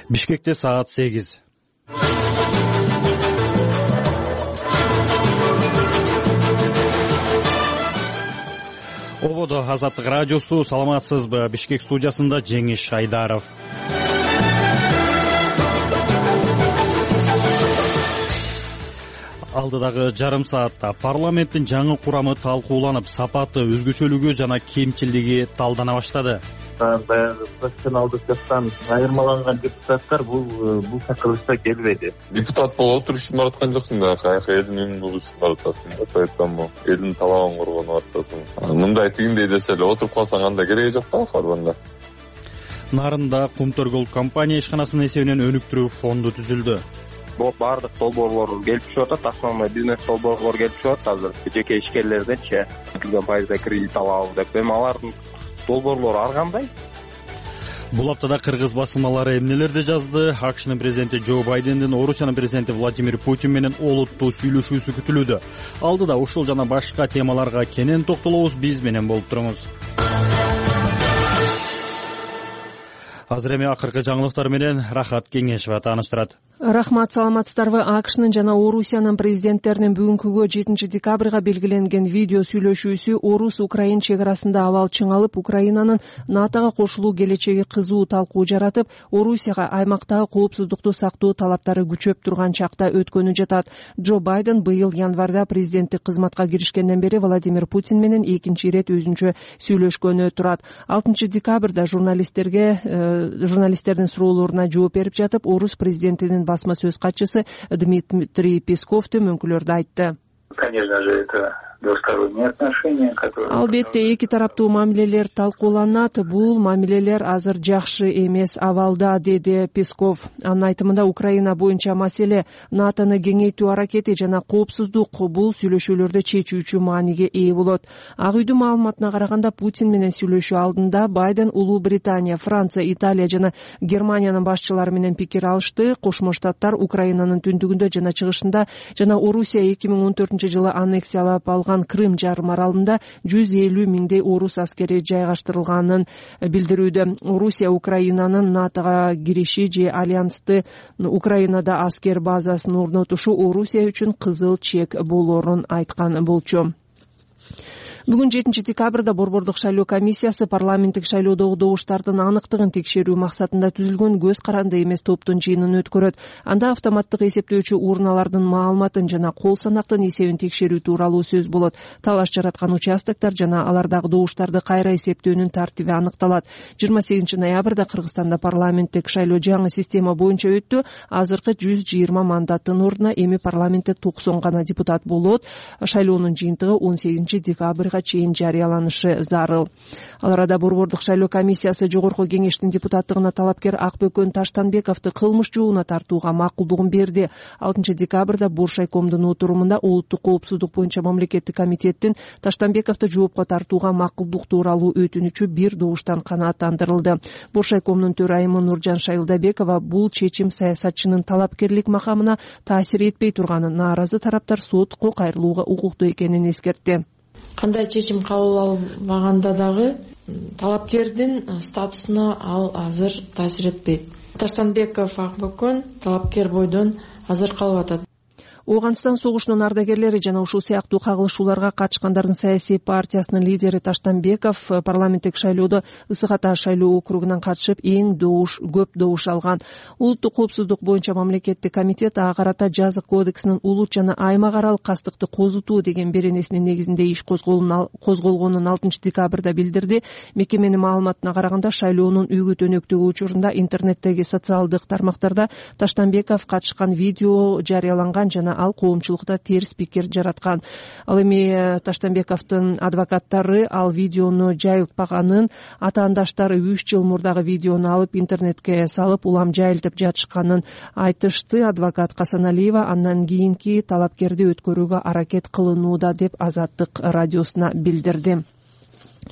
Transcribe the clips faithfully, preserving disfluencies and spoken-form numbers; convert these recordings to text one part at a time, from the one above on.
Бишкекте саат сегиз. Ободо Азаттык радиосу, саламатсызбы? Бишкек студиясында Жеңиш Айдаров. Алдыдагы жарым саатта парламенттин жаңы курамы талкууланып, сапаты, өзгөчөлүгү жана кемчилдиги талдана баштады. Баягы профессионалдык жактан айырмаланган депутаттар бул бул чакырылышта келбеди. Депутат болуп отуруп бараткан жоксуң да, каяка элдин үнүн угушуп баратасың да, поэтому элдин талабын коргонуп атасың. Мындай тигиндей десе эле отуруп калсаң андай кереги жок да, фарбанда. Нарында Кумтөр компания ишканасынын эсебинен өнүктүрүү фонду түзүлдү. Баардык долбоорлор келип түшүп атат, основной бизнес долбоорлор келип түшүп атат азыр. Жеке ишкерлерденчи келген пайызда кредит алабыз деп, эми алардын долбоорлору ар кандай? Бул аптада кыргыз басылмалары эмнелерди жазды? АКШнын президенти Джо Байдендин Орусиянын президенти Владимир Путин менен олуттуу сүйлөшүүсү күтүлүүдө. Алдыда ушул жана башка темаларга кенен токтолобуз, биз менен болуп туруңуз. Азыр эми акыркы жаңылыктар менен Рахат Кеңешова тааныштырат. Рахмат, саламатсыздарбы? АКШнын жана Орусиянын президенттеринин бүгүнкүгө жетинчи декабрга белгиленген видео сүйлөшүүсү Орус-Украин чек арасында абал чыңалып, Украинанын НАТОго кошулуу келечеги кызуу талкуу жаратып, Орусияга аймактагы коопсуздукту сактоо талаптары күчөп турган чакта өткөнү жатат. Джо Байден быйыл январда президенттик кызматка киришкенден бери Владимир Путин менен экинчи ирет өзүнчө сүйлөшкөнү турат. алтынчы декабрда журналисттерге журналисттердин суроолоруна жооп берип жатып, Орус президентинин басма сөз катчысы Дмитрий Песков төмөнкүлөрдү айтты. Конечно же, это двусторонние отношения, которые... Албетте, эки тараптуу мамилелер талкууланат. Бул мамилелер азыр жакшы эмес абалда, деди Песков. Анын айтымында Украина боюнча маселе НАТОны кеңейтүү аракети жана коопсуздук бул сүйлөшүүлөрдө чечүүчү мааниге ээ болот. Ак үйдүн маалыматына караганда, Путин менен сүйлөшүү алдында Байден Улуу Британия, Франция, Италия жана Германиянын башчылары менен пикир алышты. Кошмо Штаттар Украинанын түндүгүндө жана чыгышында жана Орусия эки миң он төртүнчү жылы аннексиялап алган Крым жарым аралында жүз элүү миңдей орус аскери жайгаштырылганын билдирүүдө. Орусия Украинанын НАТОго кириши же альянсты Украинада аскер базасын орнотушу Орусия үчүн кызыл чек болорун айткан болчу. Бүгүн жетинчи декабрда Борбордук шайлоо комиссиясы парламенттик шайлоодогу добуштардын аныктыгын текшерүү максатында түзүлгөн көз каранды эмес топтун жыйынын өткөрөт. Анда автоматтык эсептөөчү урналардын маалыматын жана кол санактын эсебин текшерүү тууралуу сөз болот. Талаш жараткан участоктор жана алардагы добуштарды кайра эсептөөнүн тартиби аныкталат. жыйырма сегизинчи ноябрда Кыргызстанда парламенттик шайлоо жаңы система боюнча өттү. Азыркы жүз жыйырма мандаттын ордуна эми парламентте токсон гана депутат болот. Шайлоонун жыйынтыгы он сегизинчи декабрга чейин жарыяланышы зарыл. Ал арада Борбордук шайлоо комиссиясы жогорку кеңештин депутаттыгына талапкер Акбөкөн Таштанбековду кылмыш жообуна тартууга макулдугун берди. алтынчы декабрда Боршайкомдун отурумунда улуттук коопсуздук боюнча мамлекеттик комитеттин Таштанбековду жоопко тартууга макулдук тууралуу өтүнүчү бир добуштан канааттандырылды. Боршайкомдун төрайымы Нуржан Шайылдабекова бул чечим саясатчынын талапкерлик макамына таасир этпей турганын, нааразы тараптар сотко кайрылууга укуктуу экенин эскертти. Кандай чечим кабыл албаганда дагы талапкердин статусуна ал азыр таасир этпейт. Таштанбеков Акбөкөн талапкер бойдон азыр калып атат. Оогандстан согушунун ардагерлери жана ушул сыяктуу кагылышууларга катышкандардын саясий партиясынын лидери Таштанбеков парламенттик шайлоодо Ысык Ата шайлоо округунан катышып эң добуш көп добуш алган. Улуттук коопсуздук боюнча мамлекеттик комитет ага карата жазык кодексинин улут жана аймак аралык кастыкты козутуу деген беренесинин негизинде иш козголгонун алтынчы декабрда билдирди. Мекеменин маалыматына караганда, шайлоонун үгүт өнөктүгү учурунда интернеттеги социалдык тармактарда Таштанбеков катышкан видео жарыяланган жана ал коомчулукта терс пикир жараткан. Ал эми Таштанбековдун адвокаттары ал видеону жайылтпаганын, атаандаштары үч жыл мурдагы видеону алып интернетке салып улам жайылтып жатышканын айтышты. Адвокат Касаналиева андан кийинки талапкерди өткөрүүгө аракет кылынууда деп Азаттык радиосуна билдирди.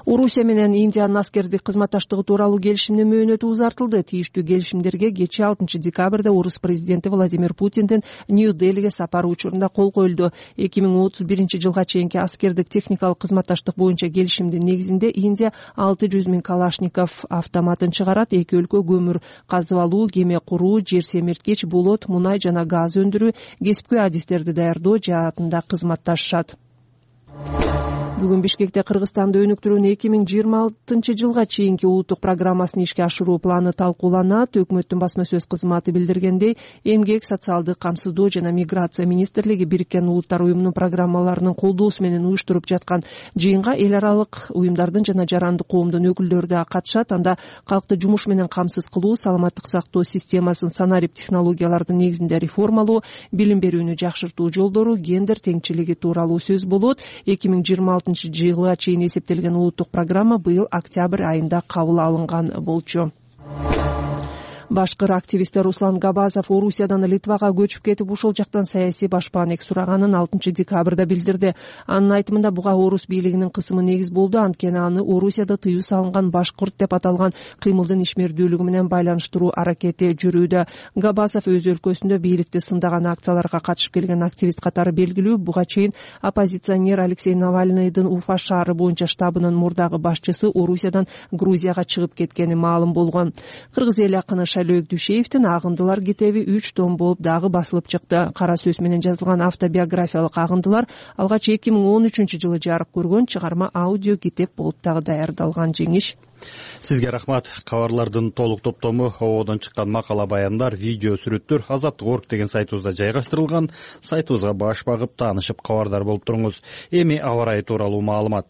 Орусия менен Индиянын аскердик кызматташтыгы тууралуу келишимдин мөөнөтү узартылды. Тийиштүү келишимдерге кечээ алтынчы декабрда орус президенти Владимир Путиндин Нью-Делиге сапары учурунда кол коюлду. эки миң отуз биринчи жылга чейинки аскердик техникалык кызматташтык боюнча келишимдин негизинде Индия алты жүз миң калашников автоматын чыгарат. Эки өлкө көмүр казып алуу, кеме куруу, жер семирткич, болот, мунай жана газ өндүрүү, кесипкөй адистерди даярдоо жаатында кызматташышат. Бүгүн Бишкекте Кыргызстанды өнүктүрүүнүн эки миң жыйырма алтынчы жылга чейинки улуттук программасын ишке ашыруу планы талкууланат. Өкмөттүн басма сөз кызматы билдиргендей, эмгек, социалдык камсыздоо жана миграция министрлиги Бириккен Улуттар уюмунун программаларынын колдоосу менен уюштуруп жаткан жыйынга эл аралык уюмдардын жана жарандык коомдун өкүлдөрү да катышат. Анда калкты жумуш менен камсыз кылуу, саламаттык сактоо системасын санарип технологиялардын негизинде реформалоо, билим берүүнү жакшыртуу жолдору, гендер теңчилиги тууралуу сөз болот. эки миң жыйырма алтынчы жылга чейин эсептелген улуттук программа быйыл октябрь айында кабыл алынган болчу. Башкыр активисти Руслан Габазов Орусиядан Литвага көчүп кетип, ушул жактан саясий башпаанек сураганын алтынчы декабрда билдирди. Анын айтымында буга орус бийлигинин кысымы негиз болду, анткени аны Орусияда тыюу салынган башкырт деп аталган кыймылдын ишмердүүлүгү менен байланыштыруу аракети жүрүүдө. Габазов өз өлкөсүндө бийликти сындаган акцияларга катышып келген активист катары белгилүү. Буга чейин оппозиционер Алексей Навальныйдын Уфа шаары боюнча штабынын мурдагы башчысы Орусиядан Грузияга чыгып кеткени маалым болгон. Кыргыз эли акыны Шайлоок Дүйшеевдин Агындылар китеби үч том болуп дагы басылып чыкты. Кара сөз менен жазылган автобиографиялык Агындылар алгач эки миң он үчүнчү жылы жарык көргөн чыгарма аудио китеп болуп дагы даярдалган. Жеңиш. Сизге рахмат. Кабарлардын толук топтому, ободон чыккан макала баяндар, видео сүрөттөр Азаттык орг деген сайтыбызда жайгаштырылган. Сайтыбызга баш багып таанышып кабардар болуп туруңуз. Эми аба ырайы тууралуу маалымат.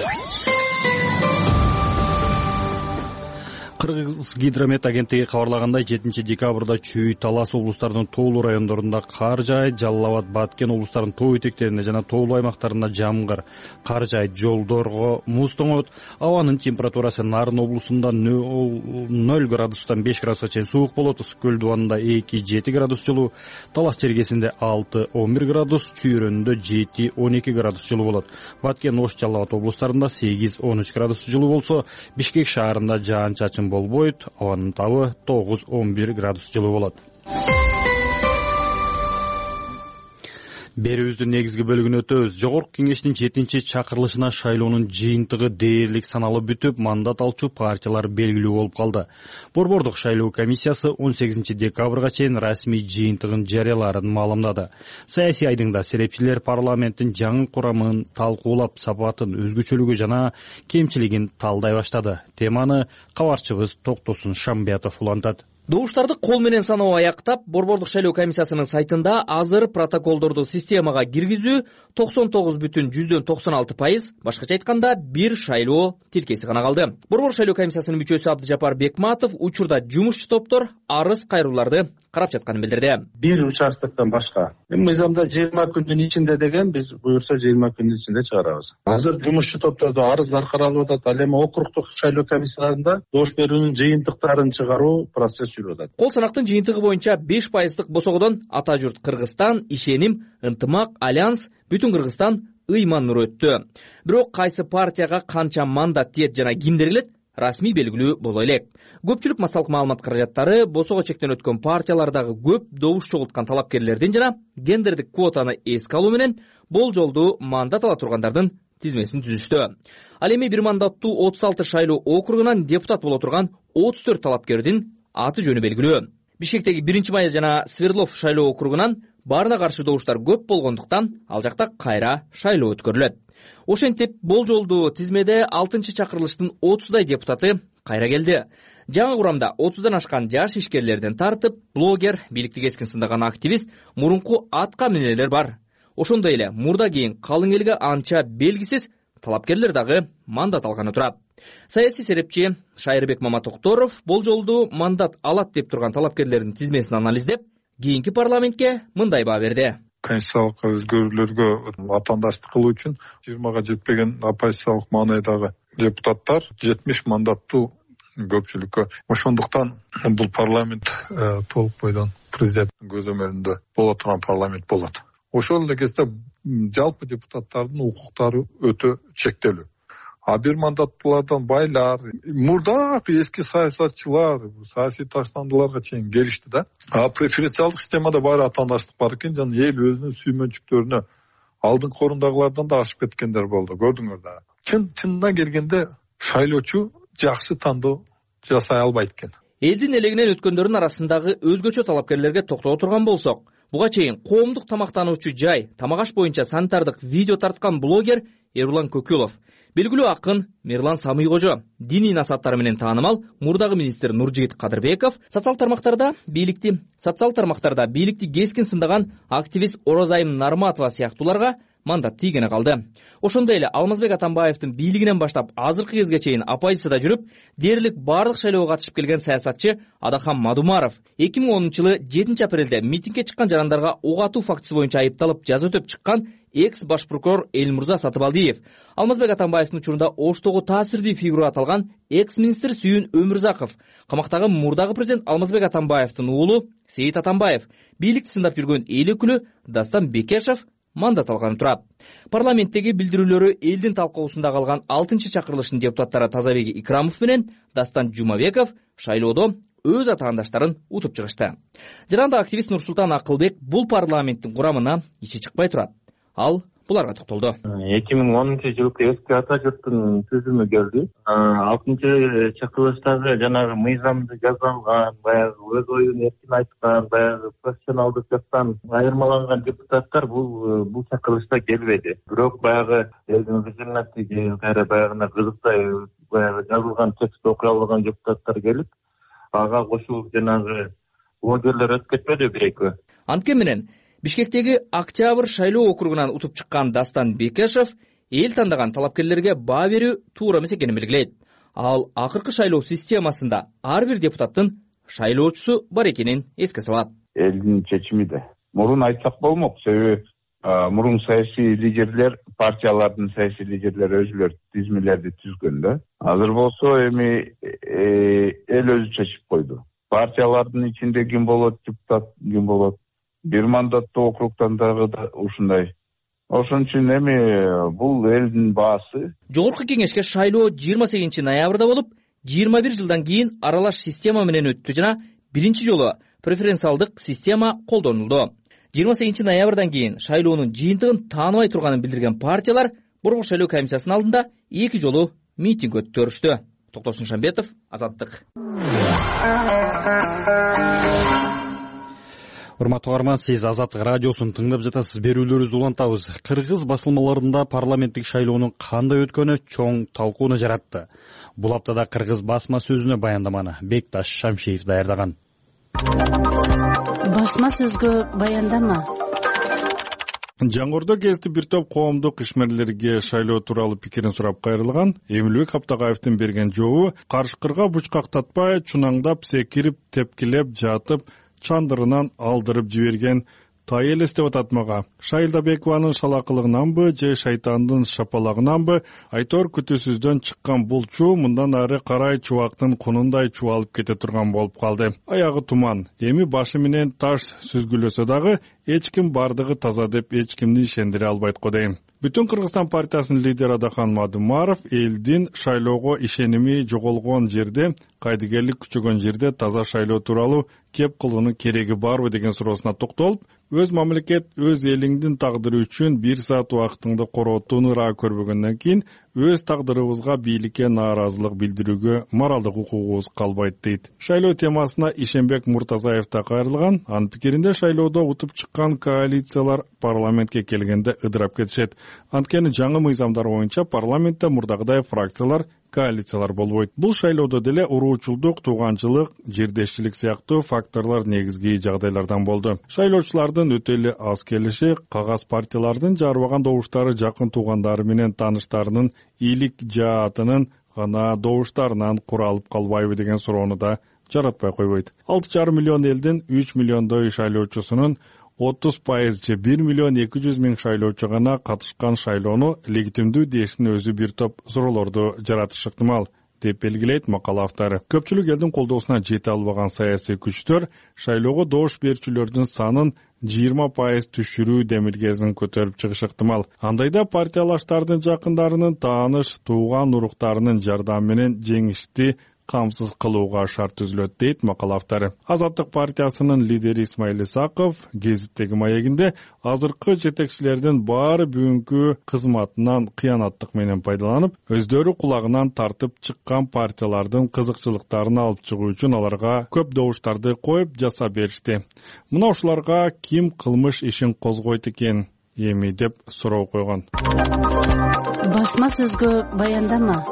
Кыргыз гидромет агенттиги кабарлагандай, жетинчи декабрда Чүй, Талас облустарынын тоолуу райондорунда кар жаайт, Жалал Абад, Баткен облустарынын тоо этектеринде жана тоолуу аймактарында жамгыр, кар жаайт, жолдорго муз тоңот. Абанын температурасы Нарын облусунда ноль градустан беш градуска чейин суук болот, Ысык-Көл дубанында эки жети градус жылуу, Талас чергесинде алты он бир градус, Чүй өрөөнүндө жети он эки градус жылуу болот. Баткен, Ош, Жалал Абад облустарында сегиз он үч градус жылуу болсо, Бишкек шаарында жаан-чачын болбойт, абанын табы тогуз он бир градус жылуу болот. Берүүбүздүн негизги бөлүгүнө өтөбүз. Жогорку кеңештин жетинчи чакырылышына шайлоонун жыйынтыгы дээрлик саналып бүтүп, мандат алчу партиялар белгилүү болуп калды. Борбордук шайлоо комиссиясы он сегизинчи декабрга чейин расмий жыйынтыгын жарыялаарын маалымдады. Саясий айдыңда серепчилер парламенттин жаңы курамын талкуулап, сапатын, өзгөчөлүгү жана кемчилигин талдай баштады. Теманы кабарчыбыз Токтосун Шамбиятов улантат. Добуштарды кол менен саноо аяктап, Борбордук шайлоо комиссиясынын сайтында азыр протоколдорду системага киргизүү токсон тогуз бүтүн жүздөн токсон алты пайыз, башкача айтканда бир шайлоо тилкеси гана калды. Борбордук шайлоо комиссиясынын мүчөсү Абдыжапар Бекматов учурда жумушчу топтор арыз кайрууларды карап жатканын билдирди. Бир участоктон башка. Мыйзамда жыйырма күндүн ичинде деген, биз буюрса жыйырма күндүн ичинде чыгарабыз. Азыр жумушчу топтордо арыздар каралып атат. Ал эми округдук шайлоо комиссияларында добуш берүүнүн жыйынтыктарын чыгаруу процесс жүрүп атат. Кол санактын жыйынтыгы боюнча беш пайыздык босогодон Ата журт Кыргызстан, Ишеним, Ынтымак, Альянс, Бүтүн Кыргызстан, Ыйман Нур өттү. Бирок кайсы партияга канча мандат тиет жана кимдер келет, расмий белгилүү боло элек. Көпчүлүк массалык маалымат каражаттары босого чектен өткөн партиялардагы көп добуш чогулткан талапкерлердин жана гендердик квотаны эске алуу менен болжолдуу мандат ала тургандардын тизмесин түзүштү. Ал эми бир мандаттуу отуз алты шайлоо округунан депутат боло турган отуз төрт талапкердин аты жөнү белгилүү. Бишкектеги биринчи май жана Свердлов шайлоо округунан баарына каршы добуштар көп болгондуктан ал жакта кайра шайлоо өткөрүлөт. Ошентип, болжолдуу тизмеде алтынчы чакырылыштын отуздай депутаты кайра келди. Жаңы курамда отуздан ашкан жаш ишкерлерден тартып, блогер, бийликти кескин сындаган активист, мурунку атка минелер бар. Ошондой эле мурда кийин калың элге анча белгисиз талапкерлер дагы мандат алганы турат. Саясий серепчи Шайырбек Маматокторов болжолдуу мандат алат деп турган талапкерлердин тизмесин анализдеп, кийинки парламентке мындай баа берди. Конституциялык өзгөрүүлөргө атаандаштык кылуу үчүн жыйырмага жетпеген оппозициялык маанайдагы депутаттар жетимиш мандаттуу көпчүлүккө. Ошондуктан бул парламент толук бойдон президенттин көзөмөлүндө боло турган парламент болот. Ошол эле кезде жалпы депутаттардын укуктары өтө чектелүү. а бир мандаттуулардан байлар, мурдак эски саясатчылар, саясий таштандыларга чейин келишти да. А преференциалдык системада баары атаандаштык бар экен, жана эл өзүнүн сүймөнчүктөрүнө алдыңкы орундагылардан да ашып кеткендер болду. Көрдүңөр да. Чын чынына келгенде шайлоочу жакшы тандоо жасай албайт экен. Элдин элегинен өткөндөрдүн арасындагы өзгөчө талапкерлерге токтоло турган болсок, буга чейин коомдук тамактануучу жай, тамак аш боюнча санитардык видео тарткан блогер Эрулан Көкүлов, белгилүү акын Мирлан Самыйкожо, диний насааттары менен таанымал мурдагы министр Нуржигит Кадырбеков, социал тармактарда бийликти социал тармактарда бийликти кескин сындаган активист Орозайым Нарматова сыяктууларга мандат тийгене калды. Ошондой эле Алмазбек Атамбаевдин бийлигинен баштап азыркы кезге чейин оппозицияда жүрүп, дээрлик баардык шайлоого катышып келген саясатчы Адахан Мадумаров эки миң онунчу жылы жетинчи апрелде митингге чыккан жарандарга ок атуу фактысы боюнча айыпталып жаза өтөп чыккан экс баш прокурор Элмурза Сатыбалдиев, Алмазбек Атамбаевдин учурунда Оштогу таасирдүү фигура аталган экс министр Сүйүн Өмүрзаков, камактагы мурдагы президент Алмазбек Атамбаевдин уулу Сейит Атамбаев, бийликти сындап жүргөн эл өкүлү Дастан Бекешев мандат алганы турат. Парламенттеги билдирүүлөрү элдин талкуусунда калган алтынчы чакырылыштын депутаттары Тазабек Икрамов менен Дастан Жумабеков шайлоодо өз атаандаштарын утуп чыгышты. Жаранда активист Нурсултан Акылбек бул парламенттин курамына ичи чыкпай турат. Ал буларга токтолду. эки миң онунчу жылкы эски ата журттун түзүмү келди. алтынчы чакырылыштагы жанагы мыйзамды жазалган, баягы өз оюн эркин айткан, баягы профессионалдык жактан айырмаланган депутаттар бул бул чакырылышта келбеди. Бирок баягы элдин визирнатиги, кайра баягына кызыктай баягы жазылган текст окуй алган депутаттар келип, ага кошулуп жанагы блогерлер өтүп кетпеди бир-экөө. Анткени менен Бишкектеги Октябрь шайлоо округунан утуп чыккан Дастан Бекешев эл тандаган талапкерлерге баа берүү туура эмес экенин белгилейт. Ал акыркы шайлоо системасында ар бир депутаттын шайлоочусу бар экенин эске салат. Элдин чечими да. Мурун айтсак болмок, себеби мурун саясий лидерлер, партиялардын саясий лидерлери өзүлөр тизмелерди түзгөн да. Азыр болсо эми эл өзү чечип койду. Партиялардын ичинде ким болот, депутат ким болот. Бир мандаттуу округтан дагы ушундай. Ошон үчүн эми бул элдин баасы. Жогорку кеңешке шайлоо жыйырма сегизинчи ноябрда болуп, жыйырма бир жылдан кийин аралаш система менен өттү жана биринчи жолу преференциалдык система колдонулду. жыйырма сегизинчи ноябрдан кийин шайлоонун жыйынтыгын тааныбай турганын билдирген партиялар Борбор шайлоо комиссиясынын алдында эки жолу митинг өткөрүштү. Токтосун Шамбетов, Азаттык. Урматтуу угарман, сиз Азаттык радиосун тыңдап жатасыз. Берүүлөрүбүздү улантабыз. Кыргыз басылмаларында парламенттик шайлоонун кандай өткөнү чоң талкууну жаратты. Бул аптада кыргыз басма сөзүнө баяндаманы Бекташ Шамшиев даярдаган. Басма сөзгө баяндама. Жаңгордо кезди бир топ коомдук ишмерлерге шайлоо тууралуу пикирин сурап кайрылган. Эмилбек Аптагаевдин берген жообу карышкырга бучкактатпай, чунаңдап секирип, тепкилеп жатып, чандырынан алдырып жиберген тай элестеп атат мага. Шайлдабекованын шалакылыгынанбы же шайтандын шапалагынанбы айтор күтүүсүздөн чыккан бул чуу мындан ары карай чубактын кунундай чубалып кете турган болуп калды. Аягы туман, эми башы менен таш сүзгүлөсө дагы эч ким бардыгы таза деп эч кимди ишендире албайт го дейм. Бүтүн Кыргызстан партиясынын лидери Адахан Мадумаров элдин шайлоого ишеними жоголгон жерде, кайдыгерлик күчөгөн жерде таза шайлоо тууралуу кеп кылуунун кереги барбы деген суроосуна токтолуп, өз мамлекет, өз элиңдин тагдыры үчүн бир саат убактыңды коротууну ыраа көрбөгөндөн кийин өз тагдырыбызга бийликке нааразылык билдирүүгө моралдык укугубуз калбайт дейт. Шайлоо темасына Ишенбек Муртазаев да кайрылган. Анын пикиринде шайлоодо утуп чыккан коалициялар парламентке келгенде ыдырап кетишет. Анткени жаңы мыйзамдар боюнча парламентте мурдагыдай фракциялар, коалициялар болбойт. Бул шайлоодо деле уруучулдук, тууганчылык, жердешчилик сыяктуу факторлор негизги жагдайлардан болду. Шайлоочулардын өтө эле аз келиши, кагаз партиялардын жарбаган добуштары жакын туугандары менен тааныштарынын ийлик жаатынын гана добуштарынан куралып калбайбы деген суроону да жаратпай койбойт. алты жарым миллион элдин үч миллиондой шайлоочусунун отуз пайыз же бир миллион эки жүз миң шайлоочу гана катышкан шайлоону легитимдүү дештин өзү бир топ суроолорду жаратышы ыктымал. деп белгилейт макала автору. Көпчүлүк элдин колдоосуна жете албаган саясий күчтөр шайлоого добуш берүүчүлөрдүн санын жыйырма пайыз түшүрүү демилгесин көтөрүп чыгышы ыктымал. Андайда партиялаштардын жакындарынын, тааныш, тууган уруктарынын жардамы менен жеңишти камсыз кылууга шарт түзүлөт, дейт макала автору. Азаттык партиясынын лидери Исмаил Исаков гезиттеги маегинде азыркы жетекчилердин баары бүгүнкү кызматынан кыянаттык менен пайдаланып, өздөрү кулагынан тартып чыккан партиялардын кызыкчылыктарын алып чыгуу үчүн аларга көп добуштарды коюп жасап беришти. Мына ушуларга ким кылмыш ишин козгойт экен эми деп суроо койгон. Басма сөзгө баяндама.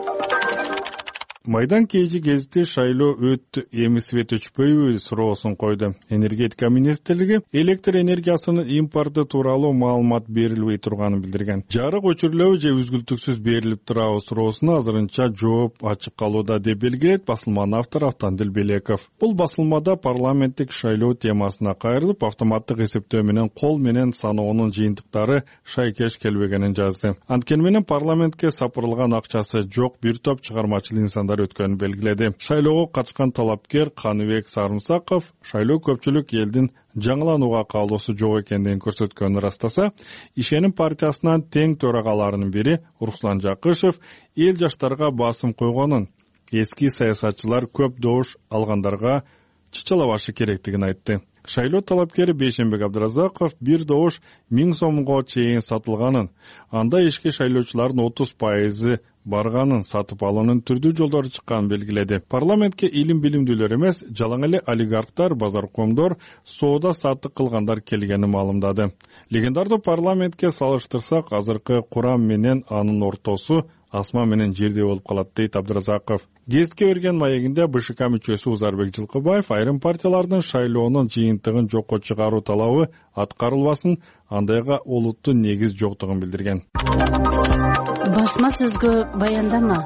Майдан кежи гезити шайлоо өттү, эми свет өчпөйбү суроосун койду. Энергетика министрлиги электр энергиясынын импорты тууралуу маалымат берилбей турганын билдирген. Жарык өчүрүлөбү же үзгүлтүксүз берилип турабы суроосуна азырынча жооп ачык калууда деп белгилейт басылманын автору Автандил Белеков. Бул басылмада парламенттик шайлоо темасына кайрылып, автоматтык эсептөө менен кол менен саноонун жыйынтыктары шайкеш келбегенин жазды. Анткени менен парламентке сапырылган акчасы жок бир топ чыгармачыл инсандар өткөнүн белгиледи. Шайлоого катышкан талапкер Каныбек Сарымсаков шайлоо көпчүлүк элдин жаңыланууга каалоосу жок экендигин көрсөткөнүн ырастаса, Ишеним партиясынан тең төрагаларынын бири Руслан Жакышев эл жаштарга басым койгонун, эски саясатчылар көп добуш алгандарга чычалабашы керектигин айтты. Шайлоо талапкери Бейшенбек Абдыразаков бир добуш миң сомго чейин сатылганын, анда ишке шайлоочулардын отуз пайызы барганын, сатып алуунун түрдүү жолдору чыкканын белгиледи. Парламентке илим билимдүүлөр эмес, жалаң эле олигархтар, базаркомдор, соода саттык кылгандар келгенин маалымдады. Легендарды парламентке салыштырсак, азыркы курам менен анын ортосу асма менен жердей болуп калат, дейт Абдыразаков. Гезитке берген маегинде БШК мүчөсү Узарбек Жылкыбаев айрым партиялардын шайлоонун жыйынтыгын жокко чыгаруу талабы аткарылбасын, андайга олуттун негиз жоктугун билдирген. Басма сөзгө баяндама.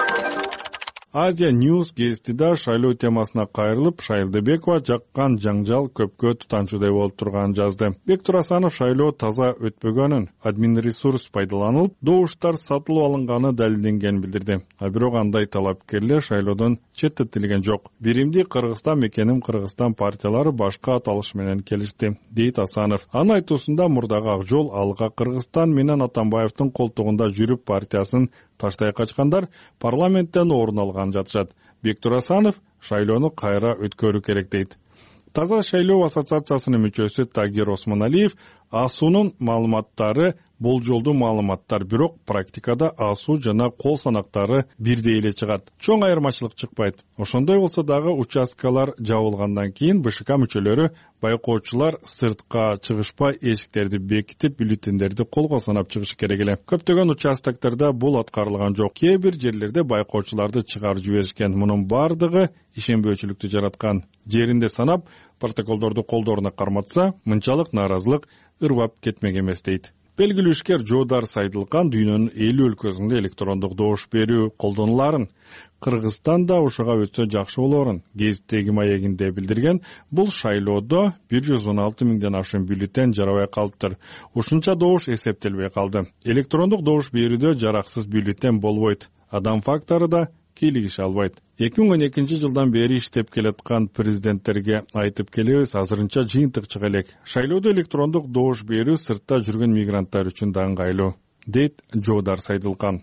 Азия News гезитиде шайлоо темасына кайрылып, Шайлдыбекова жаккан жаңжал көпкө тутанчудай болуп турганын жазды. Бек Турасанов шайлоо таза өтпөгөнүн, админ ресурс пайдаланылып, добуштар сатылып алынганы далилденгенин билдирди. А бирок андай талапкерлер шайлоодон четтетилген жок. Биримди Кыргызстан мекеним Кыргызстан партиялары башка аталыш менен келишти, дейт Асанов. Анын айтуусунда мурдагы Ак жол алга Кыргызстан менен Атамбаевдин колтугунда жүрүп партиясын таштай качкандар парламенттен орун алган жатышат. Бек Турасанов шайлоону кайра өткөрүү керек, дейт. Таза шайлоо ассоциациясынын мүчөсү Тагир Осмоналиев АСУнун маалыматтары болжолдуу маалыматтар, бирок практикада АСУ жана кол санактары бирдей эле чыгат. Чоң айырмачылык чыкпайт. Ошондой болсо дагы участкалар жабылгандан кийин БШК мүчөлөрү байкоочулар сыртка чыгышпай эшиктерди бекитип, бюллетендерди колго санап чыгышы керек эле. Көптөгөн участоктарда бул аткарылган жок. Кээ бир жерлерде байкоочуларды чыгарып жиберишкен. Мунун бардыгы ишенбөөчүлүктү жараткан. Жеринде санап, протоколдорду колдоруна карматса, мынчалык нааразылык ырбап кетмек эмес, дейт. Белгилүү ишкер Жоодар Сайдылкан дүйнөнүн элүү өлкөсүндө электрондук добуш берүү колдонуларын, Кыргызстанда ушуга өтсө жакшы болорун гезиттеги маегинде билдирген. Бул шайлоодо бир жүз он алты миңден ашуун бюллетен жарабай калыптыр. Ушунча добуш эсептелбей калды. Электрондук добуш берүүдө жараксыз бюллетен болбойт. Адам фактору да кийлигише албайт. эки миң он экинчи жылдан бери иштеп келаткан президенттерге айтып келебиз, азырынча жыйынтык чыга элек. Шайлоодо электрондук добуш берүү сыртта жүргөн мигранттар үчүн да ыңгайлуу, дейт Жоодар Сайдылкан.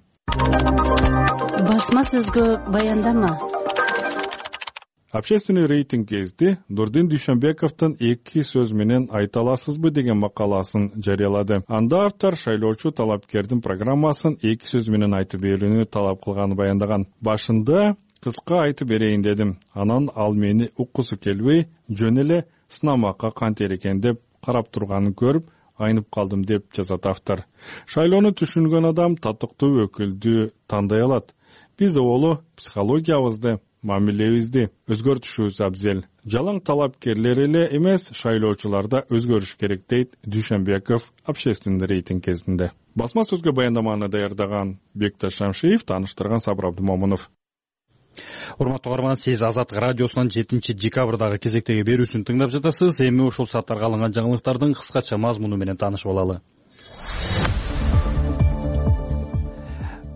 Басма сөзгө баяндама. Общественный рейтинг гезити Дурдин Дүйшөнбековдун эки сөз менен айта аласызбы деген макаласын жарыялады. Анда автор шайлоочу талапкердин программасын эки сөз менен айтып берүүнү талап кылганын баяндаган. Башында кыска айтып берейин дедим. Анан ал мени уккусу келбей, жөн эле сынамакка кантер экен деп карап турганын көрүп, айнып калдым, деп жазат автор. Шайлоону түшүнгөн адам татыктуу өкүлдү тандай алат. Биз олу психологиябызды, мамилебизди өзгөртүшүбүз абзел. Жалаң талапкерлер эле эмес, шайлоочуларда өзгөрүш керек, дейт Дүйшөнбеков общественный рейтинг кезинде. Басма сөзгө баяндаманы даярдаган Бекташ Шамшиев, тааныштырган Сабыр Абдымомунов. Урматтуу каарман, сиз Азаттык радиосунун жетинчи декабрдагы кезектеги берүүсүн тыңдап жатасыз. Эми ушул сааттарга алынган жаңылыктардын кыскача мазмуну менен таанышып алалы.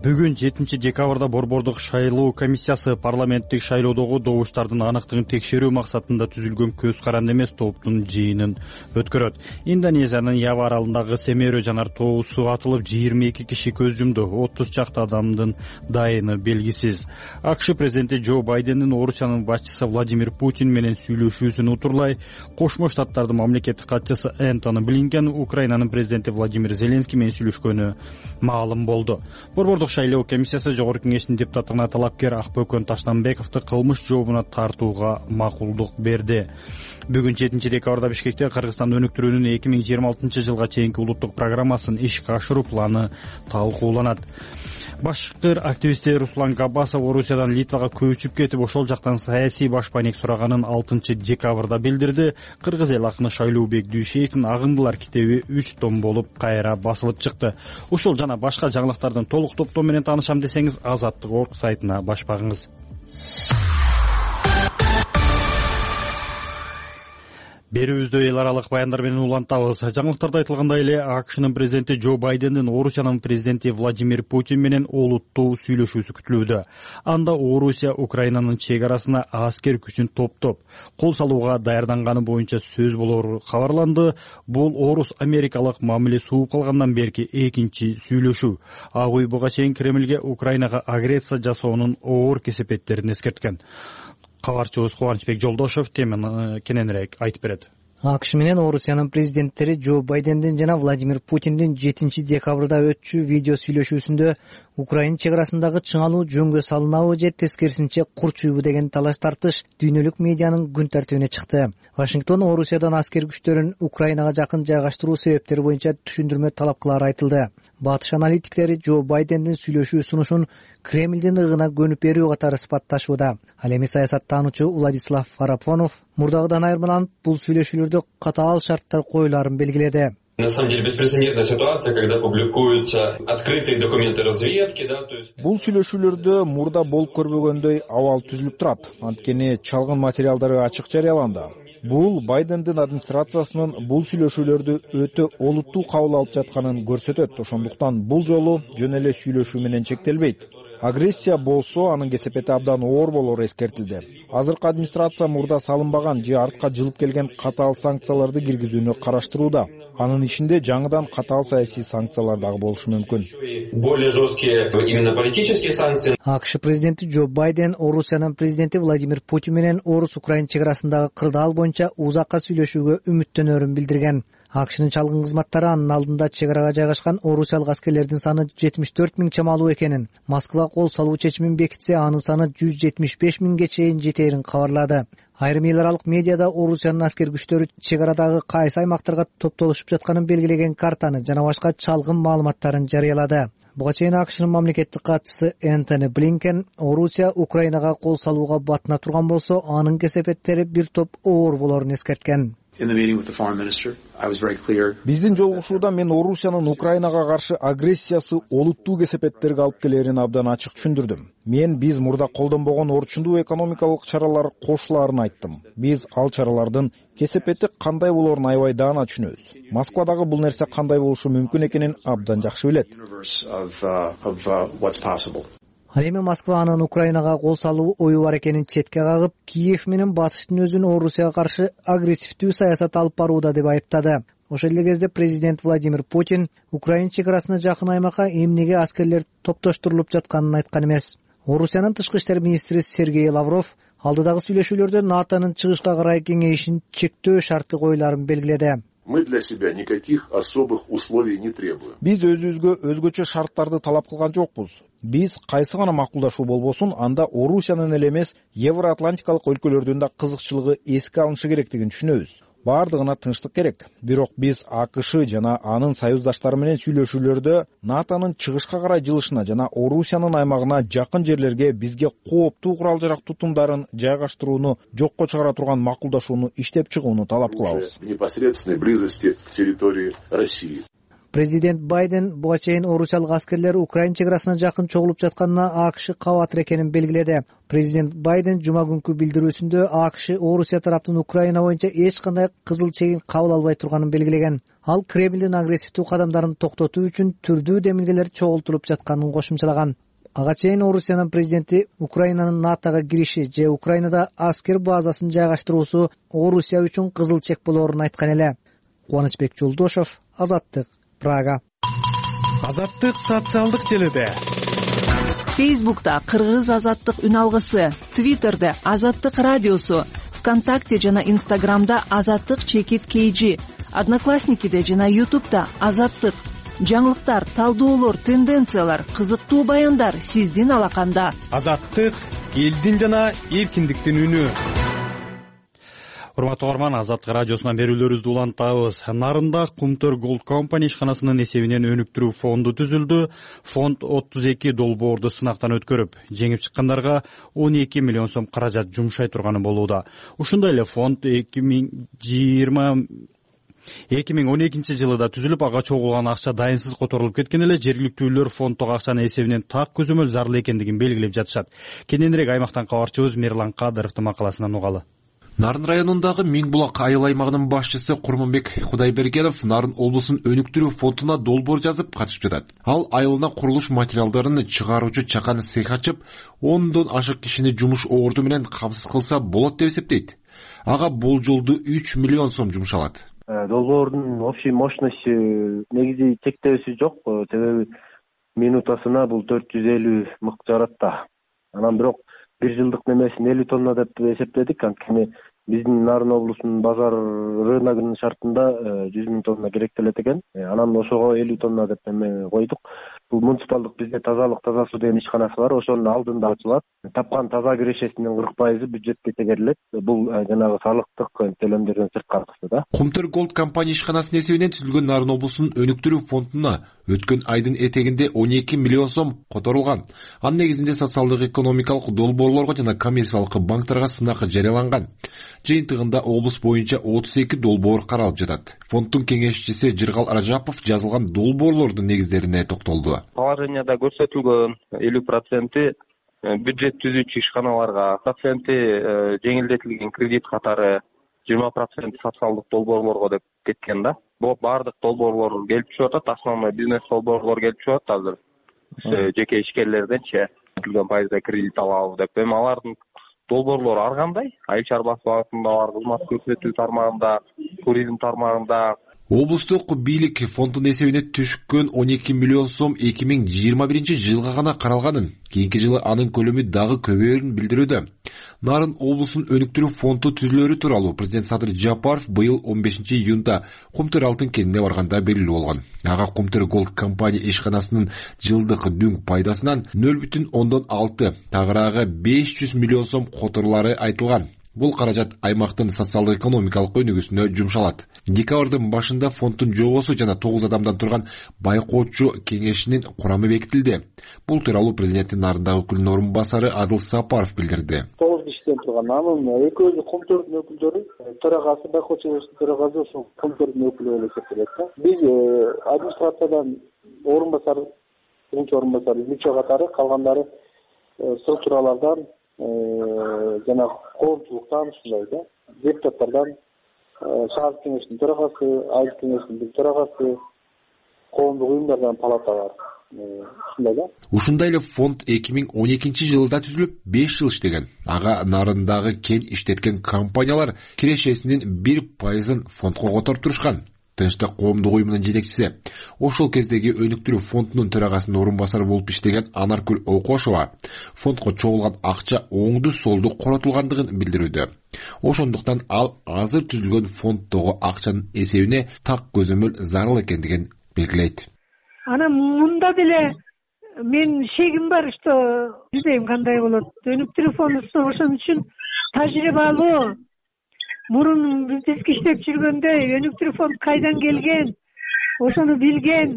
Бүгүн жетинчи декабрда Борбордук шайлоо комиссиясы парламенттик шайлоодогу добуштардын аныктыгын текшерүү максатында түзүлгөн көз каранды эмес топтун жыйынын өткөрөт. Индонезиянын Ява аралындагы Семеро жанар тоосу атылып жыйырма эки киши көз жумду. отуз чакты адамдын дайыны белгисиз. АКШ президенти Джо Байдендин Орусиянын башчысы Владимир Путин менен сүйлөшүүсүн утурлай Кошмо Штаттардын мамлекеттик катчысы Энтони Блинкен Украинанын президенти Владимир Зеленский менен сүйлөшкөнү маалым болду. Борбордук шайлоо комиссиясы Жогорку кеңештин депутатына талапкер Акбөкөн Таштанбековду кылмыш жообуна тартууга макулдук берди. Бүгүн жетинчи декабрда Бишкекте Кыргызстан өнүктүрүүнүн эки миң жыйырма алтынчы жылга чейинки улуттук программасын ишке ашыруу планы талкууланат. Башкыр активисти Руслан Габбасов Орусиядан Литвага көчүп кетип, ошол жактан саясий башпайник сураганын алтынчы декабрда билдирди. Кыргыз эл акыны Шайлообек Дүйшеевдин Агымдылар китеби үч том болуп кайра басылып чыкты. Ушул жана башка жаңылыктардын толук топтоо менен таанышам десеңиз, Азаттык орг сайтына баш багыңыз. Берүүбүздө эл аралык баяндар менен улантабыз. Жаңылыктарда айтылгандай эле АКШнын президенти Джо Байдендин Орусиянын президенти Владимир Путин менен олуттуу сүйлөшүүсү күтүлүүдө. Анда Орусия Украинанын чек арасына аскер күчүн топтоп, кол салууга даярданганы боюнча сөз болору кабарланды. Бул орус америкалык мамиле сууп калгандан берки экинчи сүйлөшүү. Ак үй буга чейин Кремлге Украинага агрессия жасоонун оор кесепеттерин эскерткен. Кабарчыбыз Кубанычбек Жолдошов теманы кененирээк айтып берет. АКШ менен Орусиянын президенттери Джо Байдендин жана Владимир Путиндин жетинчи декабрда өтчү видео сүйлөшүүсүндө Украина чек арасындагы чыңалуу жөнгө салынабы же тескерисинче курчуйбу деген талаш тартыш дүйнөлүк медианын күн тартибине чыкты. Вашингтон Орусиядан аскер күчтөрүн Украинага жакын жайгаштыруу себептери боюнча түшүндүрмө талапкылары айтылды. Батыш аналитиктери Джо Байдендин сүйлөшүү сунушун Кремлдин ыгына көнүп берүү катары сыпатташууда. Ал эми саясаттануучу Владислав Фарапонов мурдагыдан айырмаланып, бул сүйлөшүүлөрдө катаал шарттар коюларын белгиледи. На самом деле беспрецедентная ситуация, когда публикуются открытые документы разведки, да, то есть. Бул сүйлөшүүлөрдө мурда болуп көрбөгөндөй абал түзүлүп турат. Анткени чалгын материалдары ачык жарыяланды. Бул Байдендин администрациясынын бул сүйлөшүүлөрдү өтө олуттуу кабыл алып жатканын көрсөтөт. Ошондуктан бул жолу жөн эле сүйлөшүү менен чектелбейт. Агрессия болсо анын кесепети абдан оор болору эскертилди. Азыркы администрация мурда салынбаган же артка жылып келген катаал санкцияларды киргизүүнү караштырууда. Анын ичинде жаңыдан катаал саясий санкциялар дагы болушу мүмкүн. Более жесткие именно политические санкции. АКШ президенти Джо Байден Орусиянын президенти Владимир Путин менен Орус-Украина чек арасындагы кырдаал боюнча узакка сүйлөшүүгө үмүттөнөрүн билдирген. АКШнын чалгын кызматтары анын алдында чек арага жайгашкан орусиялык аскерлердин саны жетимиш төрт миң чамалуу экенин, Москва кол салуу чечимин бекитсе, анын саны жүз жетимиш беш миңге чейин жетээрин кабарлады. Айрым эл аралык медиада Орусиянын аскер күчтөрү чек арадагы кайсы аймактарга топтолушуп жатканын белгилеген картаны жана башка чалгын маалыматтарын жарыялады. Буга чейин АКШнын мамлекеттик катчысы Энтони Блинкен Орусия Украинага кол салууга батына турган болсо, анын кесепеттери бир топ оор болорун эскерткен. Биздин жолугушууда мен Орусиянын Украинага каршы агрессиясы олуттуу кесепеттерге алып келерин абдан ачык түшүндүрдүм. Мен биз мурда колдонбогон орчундуу экономикалык чаралар кошулаарын айттым. Биз ал чаралардын кесепети кандай болорун аябай даана түшүнөбүз. Москвадагы бул нерсе кандай болушу мүмкүн экенин абдан жакшы билет. Ал эми Москва анын Украинага кол салуу ою бар экенин четке кагып, Киев менен Батыштын өзүн Орусияга каршы агрессивдүү саясат алып барууда деп айыптады. Ошол эле кезде президент Владимир Путин Украина чек арасына жакын аймакка эмнеге аскерлер топтоштурулуп жатканын айткан эмес. Орусиянын тышкы иштер министри Сергей Лавров алдыдагы сүйлөшүүлөрдө НАТОнун чыгышка карай кеңейишин чектөө шарты коюларын белгиледи. Мы для себя никаких особых условий не требуем. Биз өзүбүзгө өзгөчө шарттарды талап кылган жокпуз. Биз кайсы гана макулдашуу болбосун, анда Орусиянын эле эмес, Евроатлантикалык өлкөлөрдүн да кызыкчылыгы эске алынышы керектигин түшүнөбүз. Бардыгына тынчтык керек. Бирок биз АКШ жана анын союздаштары менен сүйлөшүүлөрдө НАТОнун чыгышка карай жылышына жана Орусиянын аймагына жакын жерлерге бизге кооптуу курал-жарак тутумдарын жайгаштырууну жокко чыгара турган макулдашууну иштеп чыгууну талап кылабыз. В непосредственной близости к территории России. Президент Байден буга чейин орусиялык аскерлер Украина чек арасына жакын чогулуп жатканына АКШ кабатыр экенин белгиледи. Президент Байден жума күнкү билдирүүсүндө АКШ Орусия тараптын Украина боюнча эч кандай кызыл чегин кабыл албай турганын белгилеген. Ал Кремлдин агрессивдүү кадамдарын токтотуу үчүн түрдүү демилгелер чогултулуп жатканын кошумчалаган. Ага чейин Орусиянын президенти Украинанын НАТОго кириши же Украинада аскер базасын жайгаштыруусу Орусия үчүн кызыл чек болоорун айткан эле. Кубанычбек Жолдошов, Азаттык, Прага. Азаттык социалдык желеде. Фейсбукта Кыргыз Азаттык үн алгысы, Твиттерде Азаттык радиосу, ВКонтакте жана Инстаграмда Азаттык чекит кейжи, Одноклассникиде жана Ютубта Азаттык. Жаңылыктар, талдоолор, тенденциялар, кызыктуу баяндар сиздин алаканда. Азаттык элдин жана эркиндиктин үнү. Урматтуу угарман, Азаттык радиосунан берүүлөрүбүздү улантабыз. Нарында Кумтөр Gold Company ишканасынын эсебинен өнүктүрүү фонду түзүлдү. Фонд отуз эки долбоорду сынактан өткөрүп, жеңип чыккандарга он эки миллион сом каражат жумшай турганы болууда. Ушундай эле фонд эки миң жыйырма эки миң он экинчи жылы да түзүлүп, ага чогулган акча дайынсыз которулуп кеткен эле. Жергиликтүүлөр фонддогу акчанын эсебинен так көзөмөл зарыл экендигин белгилеп жатышат. Кененирээк аймактан кабарчыбыз Мирлан Кадыровдун макаласынан угалы. Нарын районундагы Миң булак айыл аймагынын башчысы Курманбек Кудайбергенов Нарын облусунун өнүктүрүү фондуна долбоор жазып катышып жатат. Ал айылына курулуш материалдарын чыгаруучу чакан цех ачып, ондон ашык кишини жумуш орду менен камсыз кылса болот деп эсептейт. Ага бул жолду үч миллион сом жумшалат. Долбоордун общий мощности негизи чектөөсү жок, себеби минутасына бул төрт жүз элүү мык жарат да. Анан бирок бир жылдык немесин элүү тонна деп эсептедик. Анткени биздин Нарын облусунун базар рыногунун шартында жүз миң тонна керектелет экен. Анан ошого элүү тонна деп эме койдук. Бул муниципалдык бизде тазалык таза суу деген ишканасы бар, ошонун алдында ачылат. Тапкан таза кирешесинин кырк пайызы бюджетке тегерилет. Бул жанагы салыктык төлөмдөрдөн сырткары кысты да. Кумтөр Gold компания ишканасынын эсебинен түзүлгөн Нарын облусунун өнүктүрүү фондуна өткөн айдын этегинде он эки миллион сом которулган. Анын негизинде социалдык экономикалык долбоорлорго жана коммерциялык банктарга сынак жарыяланган. Жыйынтыгында облус боюнча отуз эки долбоор каралып жатат. Фонддун кеңешчиси Жыргал Ражапов жазылган долбоорлордун негиздерине токтолду. Положенияда көрсөтүлгөн элүү проценти бюджет түзүүчү ишканаларга, проценти жеңилдетилген кредит катары, жыйырма проценти социалдык долбоорлорго деп кеткен да. Бул баардык долбоорлор келип чыгып атат, основной бизнес долбоорлор келип чыгып атат азыр. Жеке ишкерлерденчи келген пайызда кредит алабыз деп. Эми алардын долбоорлору ар кандай? Айыл чарбасы багытында бар, кызмат көрсөтүү тармагында, туризм тармагында. Облустук бийлик фонддун эсебине түшкөн он эки миллион сом эки миң жыйырма биринчи жылга гана каралганын, кийинки жылы анын көлөмү дагы көбөйөрүн билдирүүдө. Нарын облусунун өнүктүрүү фонду түзүлөрү тууралуу президент Садыр Жапаров быйыл он бешинчи июнда Кумтөр алтын кенине барганда белгилүү болгон. Ага Кумтөр Gold компания ишканасынын жылдык дүң пайдасынан нөл бүтүн ондон алты, тагыраагы беш жүз миллион сом которулары айтылган. Бул каражат аймактын социалдык экономикалык өнүгүүсүнө жумшалат. Декабрдын башында фонддун жобосу жана тогуз адамдан турган байкоочу кеңешинин курамы бекитилди. Бул тууралуу президенттин Нарындагы өкүлүнүн орун басары Адыл Сапаров билдирди. тогуз кишиден турган, анын экөөсү Кумтөрдүн өкүлдөрү, төрагасы байкоочу кеңештин төрагасы ошол Кумтөрдүн өкүлү болуп эсептелет да. Биз администрациядан орун басар, биринчи орун басар, үчөө катары, калгандары структуралардан жана коомчулуктан ушундай да, депутаттардан, шаар кеңештин төрагасы, айыл кеңештин төрагасы, коомдук уюмдардан палата бар. Ушундай да. Ушундай эле фонд эки миң он экинчи жылда түзүлүп беш жыл иштеген. Ага Нарындагы кен иштеткен компаниялар кирешесинин бир пайызын фондко которуп турушкан. Тынчтык коомдук уюмунун жетекчиси, ошол кездеги өнүктүрүү фондунун төрагасынын орун басары болуп иштеген Анаркүл Окошова фондко чогулган акча оңду солду коротулгандыгын билдирүүдө. Ошондуктан ал азыр түзүлгөн фонддогу акчанын эсебине так көзөмөл зарыл экендигин белгилейт. Анан мында деле мен шегим бар, что билбейм кандай болот. Өнүктүрүү фондусу ошон үчүн тажрыйбалуу. Мурун бизнеске иштеп жүргөндө өнүктүрүү фонд кайдан келген, ошону билген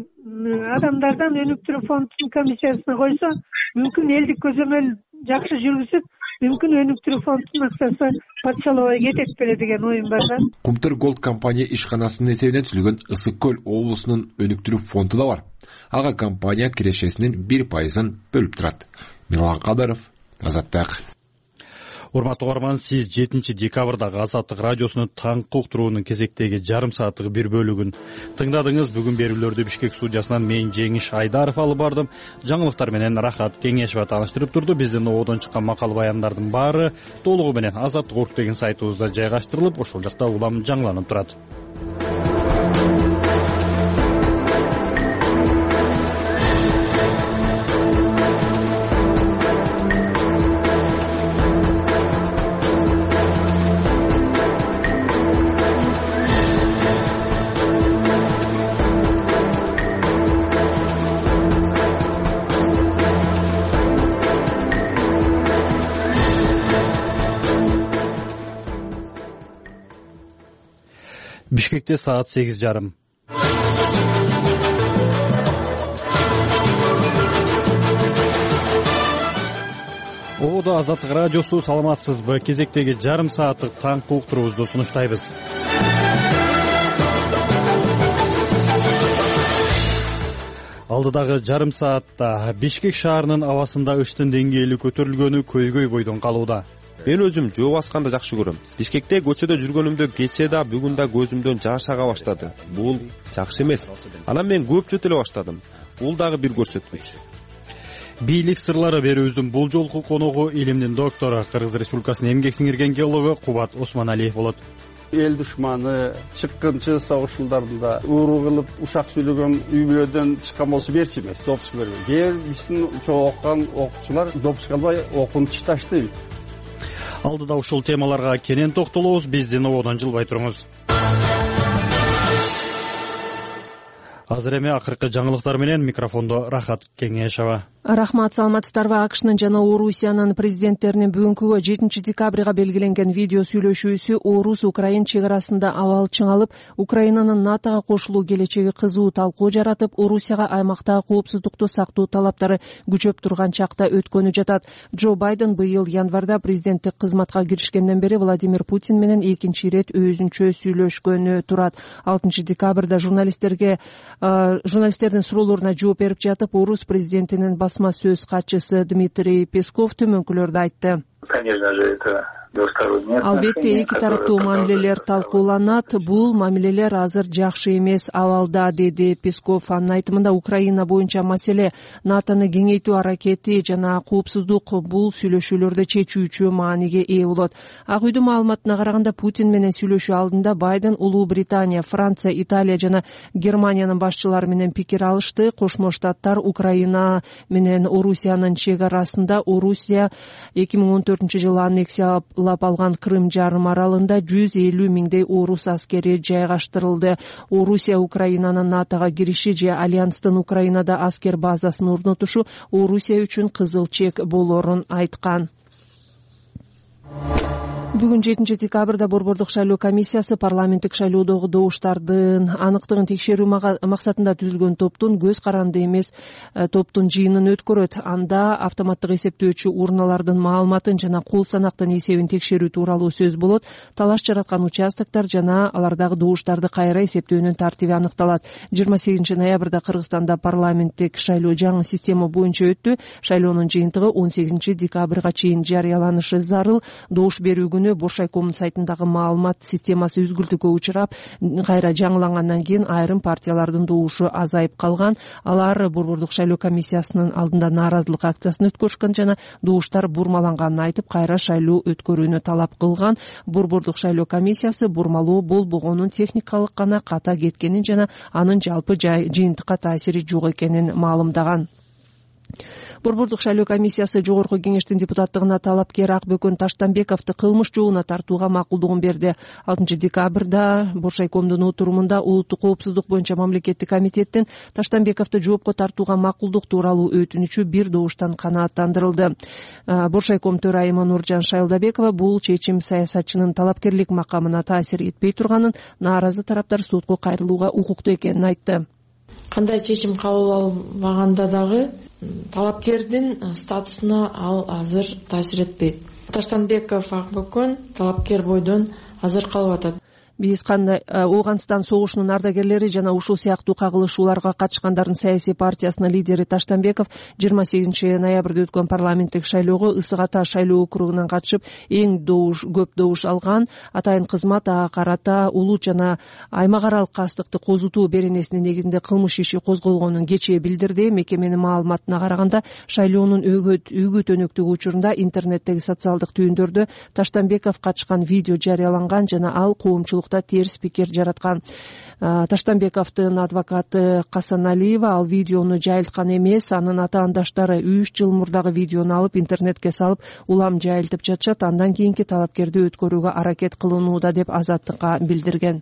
адамдардан өнүктүрүү фондунун комиссиясына койсо, мүмкүн элдик көзөмөл жакшы жүргүзүп, мүмкүн өнүктүрүү фондунун акчасы парчалабай кетет беле деген оюм бар да. Кумтөр Голд компания ишканасынын эсебинен түзүлгөн Ысык көл облусунун өнүктүрүү фонду да бар. Ага компания кирешесинин бир пайызын бөлүп турат. Милан Кадыров, Азаттык. Урматтуу угарман, сиз жетинчи декабрдагы Азаттык радиосунун таңкы уктуруунун кезектеги жарым сааттык бир бөлүгүн тыңдадыңыз. Бүгүн берүүлөрдү Бишкек студиясынан мен Жеңиш Айдаров алып бардым. Жаңылыктар менен Рахат Кеңешева тааныштырып турду. Биздин ободон чыккан макал баяндардын баары толугу менен азаттык орг деген сайтыбызда жайгаштырылып, ошол жакта улам жаңыланып турат. Бишкекте саат сегиз жарым. Ободо Азаттык радиосу, саламатсызбы? Кезектеги жарым сааттык таңкы уктуруубузду сунуштайбыз. Алдыдагы жарым саатта Бишкек шаарынын абасында ыштын деңгээли көтөрүлгөнү көйгөй бойдон калууда. Мен өзүм жөө басканды жакшы көрөм. Бишкекте көчөдө жүргөнүмдө кечээ да бүгүн да көзүмдөн жаш ага баштады. Бул жакшы эмес. Анан мен көп жөтөлө баштадым. Бул дагы бир көрсөткүч. Бийлик сырлары берүүбүздүн бул жолку коногу илимдин доктору, Кыргыз Республикасынын эмгек сиңирген геологу Кубат Осмоналиев болот. Эл душманы, чыккынчы согуш жылдарында ууру кылып ушак сүйлөгөн үй бүлөдөн чыккан болсо берчи эмес, допуск бербей. Кээ биздин окуган окуучулар допуск албай окууну тышташты. Алдыда ушул темаларга кенен токтолобуз. Биздин ободон жылбай туруңуз. Азыр эми акыркы жаңылыктар менен микрофондо Рахат Кеңешева. Рахмат, саламатсыздарбы? АКШнын жана Орусиянын президенттеринин бүгүнкүгө жетинчи декабрга белгиленген видео сүйлөшүүсү Орус-Украин чек арасында абал чыңалып, Украинанын НАТОга кошулуу келечеги кызуу талкуу жаратып, Орусияга аймактагы коопсуздукту сактоо талаптары күчөп турган чакта өткөнү жатат. Джо Байден быйыл январда президенттик кызматка киришкенден бери Владимир Путин менен экинчи ирет өзүнчө сүйлөшкөнү турат. алтынчы декабрда журналисттерге журналисттердин суроолоруна жооп берип жатып, Орус президентинин басма сөз катчысы Дмитрий Песков төмөнкүлөрдү айтты. Конечно же, это Албетте эки тараптуу мамилелер талкууланат. Бул мамилелер азыр жакшы эмес абалда, деди Песков. Анын айтымында Украина боюнча маселе НАТОны кеңейтүү аракети жана коопсуздук бул сүйлөшүүлөрдө чечүүчү мааниге ээ болот. Ак үйдүн маалыматына караганда, Путин менен сүйлөшүү алдында Байден Улуу Британия, Франция, Италия жана Германиянын башчылары менен пикир алышты. Кошмо Штаттар Украина менен Орусиянын чек арасында Орусия эки миң он төртүнчү жылы аннексиялап алган Крым жарым аралында жүз элүү миңдей орус аскери жайгаштырылды. Орусия Украинанын НАТОга кириши же Альянстын Украинада аскер базасын орнотушу Орусия үчүн кызыл чек болорун айткан. Бүгүн жетинчи декабрда Борбордук шайлоо комиссиясы парламенттик шайлоодогу добуштардын аныктыгын текшерүү максатында түзүлгөн топтун көз каранды эмес топтун жыйынын өткөрөт. Анда автоматтык эсептөөчү урналардын маалыматын жана кол санактын эсебин текшерүү тууралуу сөз болот. Талаш жараткан участоктор жана алардагы добуштарды кайра эсептөөнүн тартиби аныкталат. жыйырма сегизинчи ноябрда Кыргызстанда парламенттик шайлоо жаңы система боюнча өттү. Шайлоонун жыйынтыгы он сегизинчи декабрга чейин жарыяланышы зарыл. Добуш берүү күнү Бошайкомдун сайтындагы маалымат системасы үзгүлтүккө учурап, кайра жаңылангандан кийин айрым партиялардын добушу азайып калган. Алар Борбордук шайлоо комиссиясынын алдында нааразылык акциясын өткөрүшкөн жана добуштар бурмаланганын айтып, кайра шайлоо өткөрүүнү талап кылган. Борбордук шайлоо комиссиясы бурмалоо болбогонун, техникалык гана ката кеткенин жана анын жалпы жыйынтыкка таасири жок экенин маалымдаган. Борбордук шайлоо комиссиясы жогорку кеңештин депутаттыгына талапкер Акбөкөн Таштанбековду кылмыш жообуна тартууга макулдугун берди. алтынчы декабрда Бошайкомдун отурумунда улуттук коопсуздук боюнча мамлекеттик комитеттин Таштанбековду жоопко тартууга макулдук тууралуу өтүнүчү бир добуштан канааттандырылды. Бошайком төрайымы Нуржан Шайлдабекова бул чечим саясатчынын талапкерлик макамына таасир этпей турганын, нааразы тараптар сотко кайрылууга укуктуу экенин айтты. Кандай чечим кабыл албаганда дагы талапкердин статусуна ал азыр таасир этпейт. Таштанбеков Акбөкөн талапкер бойдон азыр калып атат. Биз кандай Ооганстан согушунун ардагерлери жана ушул сыяктуу кагылышууларга катышкандардын саясий партиясынын лидери Таштанбеков жыйырма сегизинчи ноябрда өткөн парламенттик шайлоого Ысык Ата шайлоо округунан катышып эң добуш көп добуш алган. Атайын кызмат ага карата улут жана аймак аралык кастыкты козутуу беренесинин негизинде кылмыш иши козголгонун кечээ билдирди. Мекеменин маалыматына караганда шайлоонун өгүү төнөктүгү учурунда интернеттеги социалдык түйүндөрдө Таштанбеков катышкан видео жарыяланган жана ал коомчулук терс пикир жараткан. Таштанбековдун адвокаты Касаналиева ал видеону жайылткан эмес, анын атаандаштары үч жыл мурдагы видеону алып интернетке салып улам жайылтып жатышат, андан кийинки талапкерди өткөрүүгө аракет кылынууда деп Азаттыкка билдирген.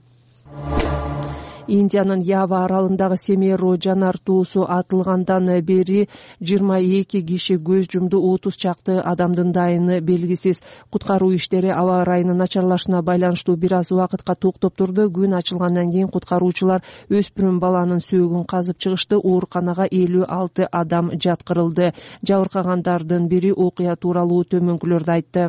Индиянын Ява аралындагы Семеру жанартуусу атылгандан бери жыйырма эки киши көз жумду, отуз чакты адамдын дайыны белгисиз. Куткаруу иштери аба ырайынын начарлашына байланыштуу бир аз убакытка токтоп турду. Күн ачылгандан кийин куткаруучулар өспүрүм баланын сөөгүн казып чыгышты. Ооруканага элүү алты адам жаткырылды. Жабыркагандардын бири окуя тууралуу төмөнкүлөрдү айтты.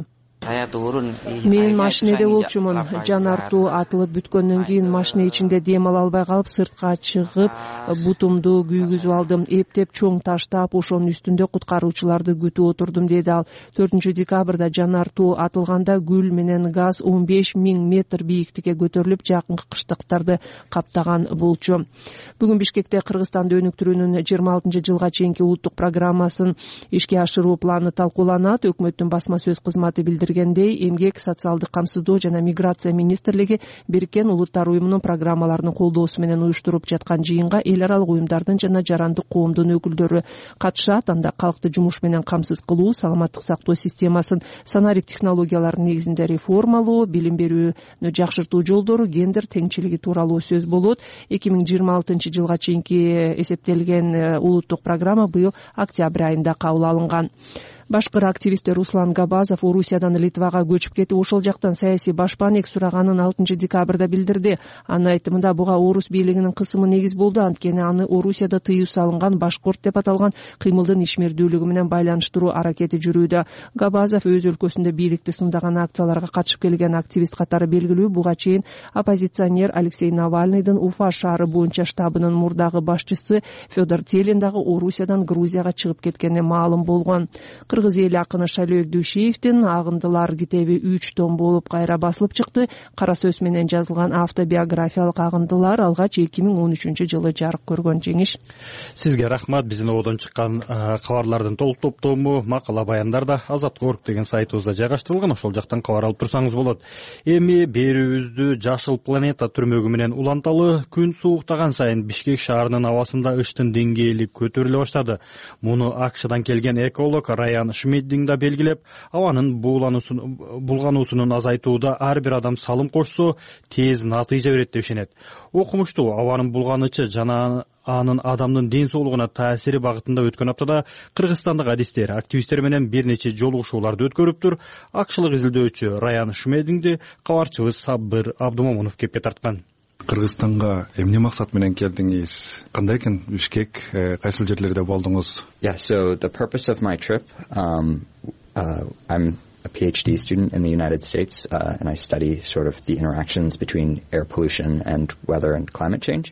Мен машинеде болчумун. Жанартуу атылып бүткөндөн кийин машина ичинде дем ала албай калып сыртка чыгып бутумду күйгүзүп алдым. Эптеп чоң таштап ошонун үстүндө куткаруучуларды күтүп отурдум, деди ал. төртүнчү декабрда жанартуу атылганда гүл менен газ он беш миң метр бийиктикке көтөрүлүп жакынкы кыштыктарды каптаган болчу. Бүгүн Бишкекте Кыргызстанды өнүктүрүүнүн жыйырма алтынчы жылга чейинки улуттук программасын ишке ашыруу планы талкууланат. Өкмөттүн басма сөз кызматы билдиргендей, Эмгек, социалдык камсыздоо жана миграция министрлиги Бириккен Улуттар уюмунун программаларынын колдоосу менен уюштуруп жаткан жыйынга эл аралык уюмдардын жана жарандык коомдун өкүлдөрү катышат. Анда калкты жумуш менен камсыз кылуу, саламаттык сактоо системасын санарик технологиялардын негизинде реформалоо, билим берүүнү жакшыртуу жолдору, гендер теңчилиги тууралуу сөз болот. эки миң жыйырма алтынчы жылга чейинки эсептелген улуттук программа быйыл октябрь айында кабыл алынган. Башкыр активисти Руслан Габазов Орусиядан Литвага көчүп кетип, ошол жактан саясий башпаанек сураганын алтынчы декабрда билдирди. Анын айтымында буга орус бийлигинин кысымы негиз болду, анткени аны Орусияда тыюу салынган башкорт деп аталган кыймылдын ишмердүүлүгү менен байланыштыруу аракети жүрүүдө. Габазов өз өлкөсүндө бийликти сындаган акцияларга катышып келген активист катары белгилүү. Буга чейин оппозиционер Алексей Навальныйдын Уфа шаары боюнча штабынын мурдагы башчысы Федор Телин дагы Орусиядан Грузияга чыгып кеткени маалым болгон. Кыргыз эли акыны Шалөк Дүйшиевдин Агындылар китеби үч том болуп кайра басылып чыкты. Кара сөз менен жазылган автобиографиялык Агындылар алгач эки миң он үчүнчү жылы жарык көргөн. Жеңиш, сизге рахмат. Биздин ободон чыккан кабарлардын толук топтому, макала баяндар да Азаттык орг деген сайтыбызда жайгаштырылган. Ошол жактан кабар алып турсаңыз болот. Эми берүүбүздү жашыл планета түрмөгү менен уланталы. Күн сууктаган сайын Бишкек шаарынын абасында ыштын деңгээли көтөрүлө баштады. Муну АКШдан келген эколог Раян Шмеддин да белгилеп, абанын булгануусунун азайтууда ар бир адам салым кошсо тез натыйжа берет деп ишенет. Окумуштуу абанын булганычы жана анын адамдын ден соолугуна таасири багытында өткөн аптада кыргызстандык адистер, активисттер менен бир нече жолугушууларды өткөрүптүр. Акшылык изилдөөчү Раян Шмеддинди кабарчыбыз Сабыр Абдумомунов кепке тарткан. Кыргызстанга эмне максат менен келдиңиз? Кандай экен Бишкек? Кайсыл жерлерде болдуңуз? Yeah, so the purpose of my trip, um, uh, I'm a PhD student in the United States, uh, and I study sort of the interactions between air pollution and weather and climate change.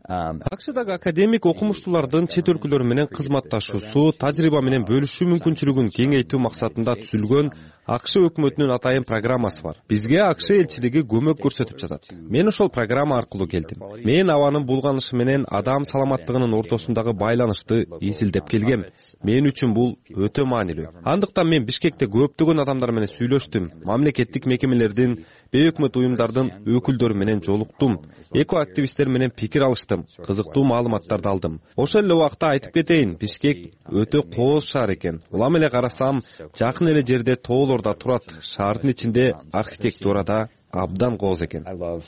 Акшдагы академик окумуштуулардын чет өлкөлөр менен кызматташуусу, тажрыйба менен бөлүшүү мүмкүнчүлүгүн кеңейтүү максатында түзүлгөн АКШ өкмөтүнүн атайын программасы бар. Бизге АКШ элчилиги көмөк көрсөтүп жатат. Мен ошол программа аркылуу келдим. Мен абанын булганышы менен адам саламаттыгынын ортосундагы байланышты изилдеп келгем. Мен үчүн бул өтө маанилүү. Андыктан мен Бишкекте көптөгөн адамдар менен сүйлөштүм. Мамлекеттик мекемелердин, бейөкмөт уюмдардын өкүлдөрү менен жолуктум. Эко активисттер менен пикир алыштым. Кызыктуу маалыматтарды алдым. Ошол эле убакта айтып кетейин, Бишкек өтө кооз шаар экен. Улам эле карасам, жакын эле жерде тоолордо турат. Шаардын ичинде архитектура да абдан кооз экен.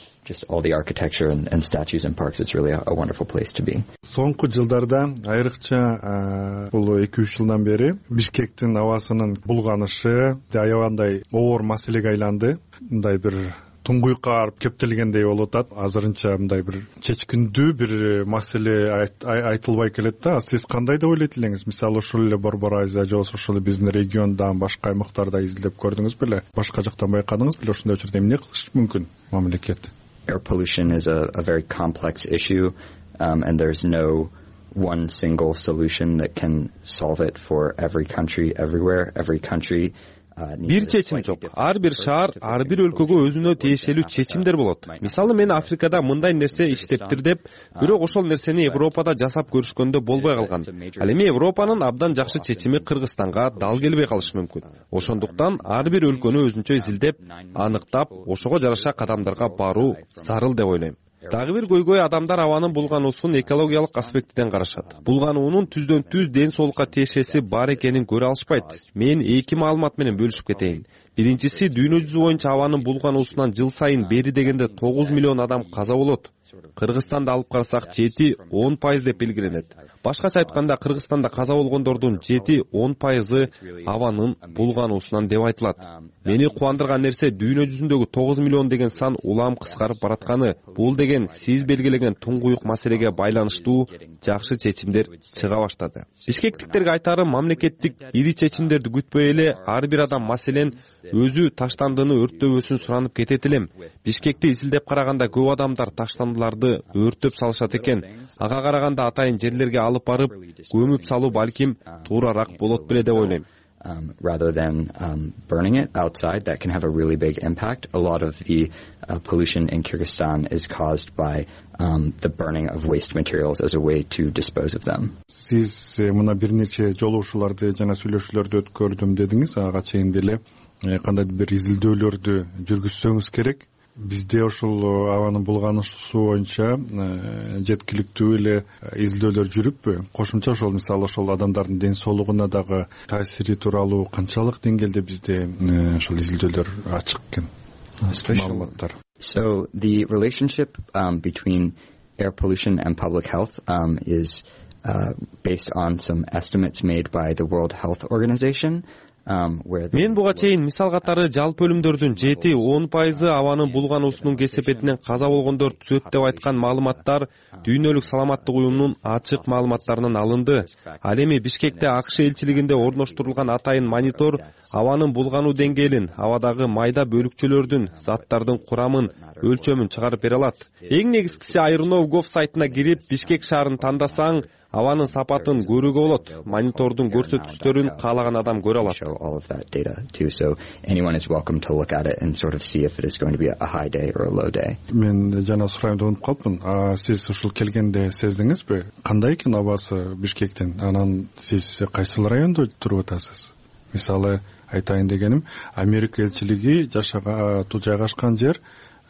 Соңку жылдарда айрыкча бул эки үч жылдан бери Бишкектин абасынын булганышы аябандай оор маселеге айланды. Мындай бир туңгуюкка барып кептелгендей болуп атат. Азырынча мындай бир чечкиндүү бир маселе айтылбай келет да. Сиз кандай деп ойлойт элеңиз? Мисалы ушул эле Борбор Азия же болбосо ушул биздин региондагы башка аймактарда изилдеп көрдүңүз беле? Башка жактан байкадыңыз беле? Ушундай учурда эмне кылыш мүмкүн мамлекет? Air pollution is a, a very complex issue, um, and there's no one single solution that can solve it for every country, everywhere. Every country бир чечим жок. Ар бир шаар, ар бир өлкөгө өзүнө тиешелүү чечимдер болот. Мисалы мен Африкада мындай нерсе иштептир деп, бирок ошол нерсени Европада жасап көрүшкөндө болбой калган. Ал эми Европанын абдан жакшы чечими Кыргызстанга дал келбей калышы мүмкүн. Ошондуктан ар бир өлкөнү өзүнчө изилдеп, аныктап, ошого жараша кадамдарга баруу зарыл деп ойлойм. Дагы бир көйгөй адамдар абанын булгануусун экологиялык аспектиден карашат. Булгануунун түздөн түз ден соолукка тиешеси бар экенин көрө алышпайт. Мен эки маалымат менен бөлүшүп кетейин. Биринчиси, дүйнө жүзү боюнча абанын булгануусунан жыл сайын бери дегенде тогуз миллион адам каза болот. Кыргызстанды алып карасак жети он пайыз деп белгиленет. Башкача айтканда, Кыргызстанда каза болгондордун жети он пайызы абанын булгануусунан деп айтылат. Мени кубандырган нерсе дүйнө жүзүндөгү тогуз миллион деген сан улам кыскарып баратканы. Бул деген сиз белгилеген туңгуюк маселеге байланыштуу жакшы чечимдер чыга баштады. Бишкектиктерге айтарым, мамлекеттик ири чечимдерди күтпөй эле ар бир адам маселен өзү таштандыны өрттөбөсүн суранып кетет элем. Бишкекти изилдеп караганда көп адамдар таштандыларды өрттөп салышат экен. Ага караганда атайын жерлерге алып барып көмүп салуу балким туурараак болот беле деп ойлойм. Um, rather than um, burning it outside, that can have a really big impact. A lot of the uh, pollution in Kyrgyzstan is caused by um, the burning of waste materials as a way to dispose of them. Siz muna bir nechе жолу ушуларды жана сүйлөшүүлөрдү өткөрдүм дедиңиз. Ага чейин деле кандай бир изилдөөлөрдү жүргүзсөңүз керек. Бизде ошол абанын булгануусу боюнча жеткиликтүү эле изилдөөлөр жүрүппү? Кошумча ошол мисалы ошол адамдардын ден соолугуна дагы таасири тууралуу канчалык деңгээлде бизде ошол изилдөөлөр ачык экен? Маалыматтар. So the relationship um, between air pollution and public health um, is uh, based on some estimates made by the World Health Organization. Мен буга чейин мисал катары жалпы өлүмдөрдүн жети он пайызы абанын булгануусунун кесепетинен каза болгондор түзөт деп айткан маалыматтар Дүйнөлүк саламаттык уюмунун ачык маалыматтарынан алынды. Ал эми Бишкекте АКШ элчилигинде орноштурулган атайын монитор абанын булгануу деңгээлин, абадагы майда бөлүкчөлөрдүн, заттардын курамын, өлчөмүн чыгарып бере алат. Эң негизгиси Айрунов Gov сайтына кирип Бишкек шаарын тандасаң, абанын сапатын көрүүгө болот. Монитордун көрсөткүчтөрүн каалаган адам көрө алат. All of that data too, so anyone is welcome to look at it and sort of see if it is going to be a high day or a low day. Мен жана сурайм деп унутуп калыпмын. А сиз ушул келгенде сездиңизби? Кандай экен абасы Бишкектин? Анан сиз кайсыл райондо туруп атасыз? Мисалы айтайын дегеним, Америка элчилиги жашага жайгашкан жер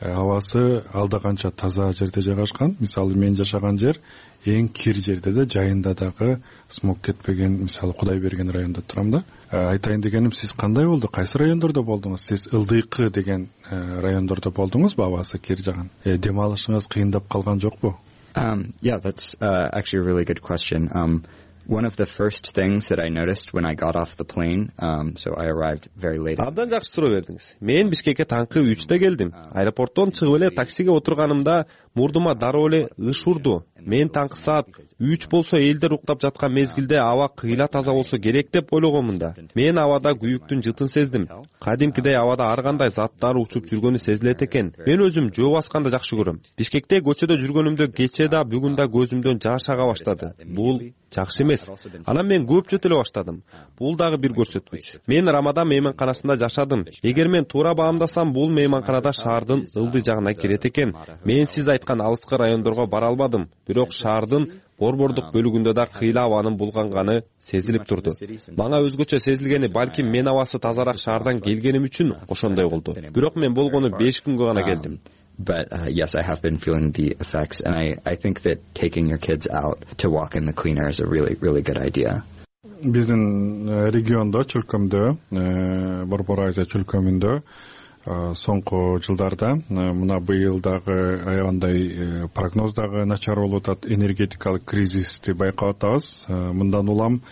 абасы алда канча таза жерде жайгашкан. Мисалы мен жашаган жер эң кир жерде да, жайында дагы смог кетпеген, мисалы Кудай берген районда турам да. Айтайын дегеним, сиз кандай болду? Кайсы райондордо болдуңуз? Сиз Ылдыйкы деген райондордо болдуңузбу? Абасы кир жаган. Дем алышыңыз кыйындап калган жокпу? Um, yeah, that's uh, actually a really good question. Um, One of the first things that I noticed when I got off the plane, um, so I arrived very late. Абдан жакшы суроо бердиңиз. Мен Бишкекке таңкы үчтө келдим. Аэропорттон чыгып эле таксиге отурганымда мурдума дароо эле ыш урду. Мен таңкы саат үч болсо элдер уктап жаткан мезгилде аба кыйла таза болсо керек деп ойлогомун да. Мен абада күйүктүн жытын сездим. Кадимкидей абада ар кандай заттар учуп жүргөнү сезилет экен. Мен өзүм жөө басканды жакшы көрөм. Бишкекте көчөдө жүргөнүмдө кече да бүгүн да көзүмдөн жаш ага баштады. Бул жакшы эмес. Анан мен көп жөтөлө баштадым. Бул дагы бир көрсөткүч. Мен Рамадан мейманканасында жашадым. Эгер мен туура баамдасам, бул мейманканада шаардын ылдый жагына кирет экен. Мен сиз айткан алыскы райондорго бара албадым. Бирок шаардын борбордук бөлүгүндө да кыйла абанын булганганы сезилип турду. Мага өзгөчө сезилгени, балким мен абасы тазараак шаардан келгеним үчүн ошондой болду. Бирок мен болгону беш күнгө гана келдим. But uh, yes, I have been feeling the effects, and I, I think that taking your kids out to walk in the clean air is a really, really good idea. Биздин региондо, чөлкөмдө, Борбор Азия чөлкөмүндө соңку жылдарда мына быйыл дагы аябандай прогноз дагы начар болуп атат, энергетикалык кризисти байкап атабыз. Мындан улам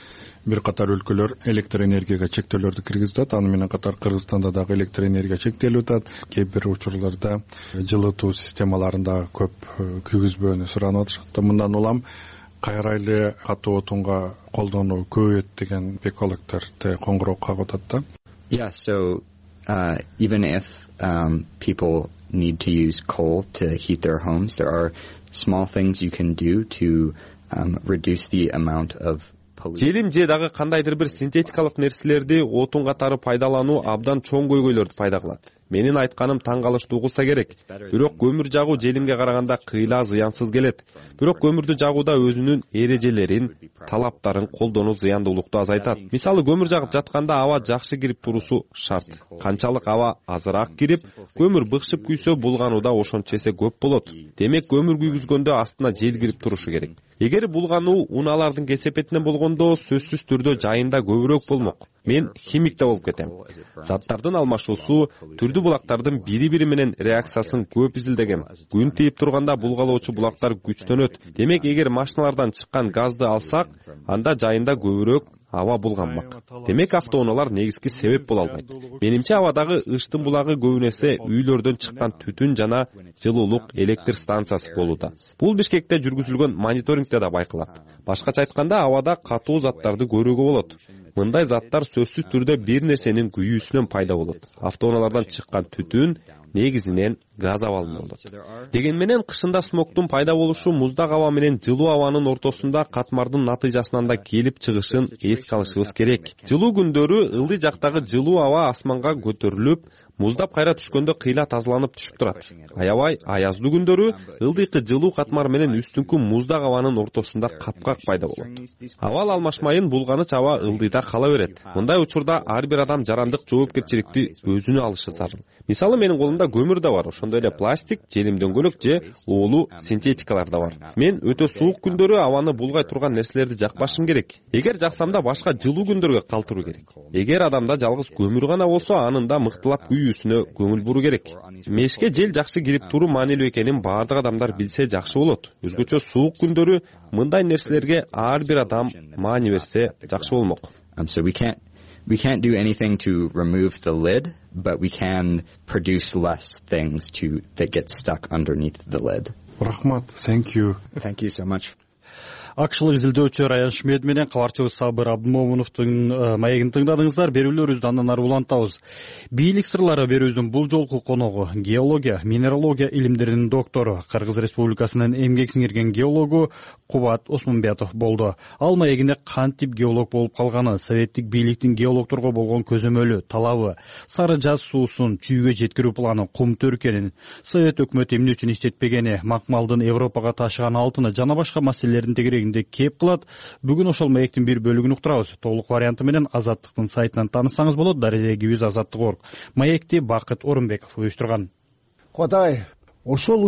бир катар өлкөлөр электр энергияга чектөөлөрдү киргизип атат. Аны менен катар Кыргызстанда дагы электр энергия чектелип атат. Кээ бир учурларда жылытуу системаларында көп күйгүзбөөнү суранып атышат. Мындан улам кайра эле катуу отунга колдонуу көбөйөт деген экологдорду коңгуроо кагып атат да. Yeah, so uh, even if um, people need to use coal to heat their homes, there are small things you can do to um, reduce the amount of желим же дагы кандайдыр бир синтетикалык нерселерди отун катары пайдалануу абдан чоң көйгөйлөрдү пайда кылат. Менин айтканым таң калыштуу кылса керек. Бирок көмүр жагуу желимге караганда кыйла зыянсыз келет. Бирок көмүрдү жагууда өзүнүн эрежелерин, талаптарын колдонуу зыяндуулукту азайтат. Мисалы, көмүр жагып жатканда аба жакшы кирип турусу шарт. Канчалык аба азыраак кирип, көмүр быкшып күйсө булганууда ошончо эсе көп болот. Демек, көмүр күйгүзгөндө астына жел кирип турушу керек. Эгер булгануу унаалардын кесепетинен болгондо сөзсүз түрдө жайында көбүрөөк болмок. Мен химик да болуп кетем. Заттардын алмашуусу, түрдүү булактардын бири-бири менен реакциясын көп изилдегем. Күн тийип турганда булгалоочу булактар күчтөнөт. Демек, эгер машиналардан чыккан газды алсак, анда жайында көбүрөөк аба булганмак. Демек, автоунаалар негизги себеп боло албайт. Менимче, абадагы ыштын булагы көбүнесе үйлөрдөн чыккан түтүн жана жылуулук электр станциясы болууда. Бул Бишкекте жүргүзүлгөн мониторингде да байкалат. Башкача айтканда, абада катуу заттарды көрүүгө болот. Мындай заттар сөзсүз түрдө бир нерсенин күйүүсүнөн пайда болот. Автоунаалардан чыккан түтүн негизинен газ абалынан болот. Деген менен кышында смогтун пайда болушу муздак аба менен жылуу абанын ортосунда катмардын натыйжасынан да келип чыгышын эске алышыбыз керек. Жылуу күндөрү ылдый жактагы жылуу аба асманга көтөрүлүп, муздап кайра түшкөндө кыйла тазаланып түшүп турат. Аябай аяздуу күндөрү ылдыйкы жылуу катмар менен үстүңкү муздак абанын ортосунда капкак пайда болот. Абал алмашмайын булганыч аба ылдыйда кала берет. Мындай учурда ар бир адам жарандык жоопкерчиликти өзүнө алышы зарыл. Мисалы, менин колумда көмүр да бар, ошондой эле пластик, желим дөңгөлөк же уулуу синтетикалар да бар. Мен өтө суук күндөрү абаны булгай турган нерселерди жакпашым керек. Эгер жаксам да башка жылуу күндөргө калтыруу керек. Эгер адамда жалгыз көмүр гана болсо, анын да мыктылап күйүүсүнө көңүл буруу керек. Мешке жел жакшы кирип туруу маанилүү экенин баардык адамдар билсе жакшы болот. Өзгөчө суук күндөрү мындай нерселерге ар бир адам маани берсе жакшы болмок. Um, so we can't we can't do anything to remove the lid, but we can produce less things to that get stuck underneath the lid. Рахмат, thank you. Thank you so much. Акшылык изилдөөчү Раян Шмед менен кабарчыбыз Сабыр Абдымомуновдун маегин тыңдадыңыздар. Берүүлөрүбүздү андан ары улантабыз. Бийлик сырлары берүүбүздүн бул жолку коногу геология, минералогия илимдеринин доктору, Кыргыз Республикасынын эмгек сиңирген геологу Кубат Осмонбетов болду. Ал маегинде кантип геолог болуп калганы, советтик бийликтин геологторго болгон көзөмөлү, талабы, сары жаз суусун чүйгө жеткирүү планы кум төркенин, совет өкмөтү эмне үчүн иштетпегени, макмалдын Европага ташыган алтыны жана башка маселелердин тегерегинде кеп кылат. Бүгүн ошол маектин бир бөлүгүн уктурабыз. Толук варианты менен Азаттыктын сайтынан таанышсаңыз болот. Дарелегибиз азаттык точка орг. Маекти Бакыт Орунбеков уюштурган. Кудай, ошол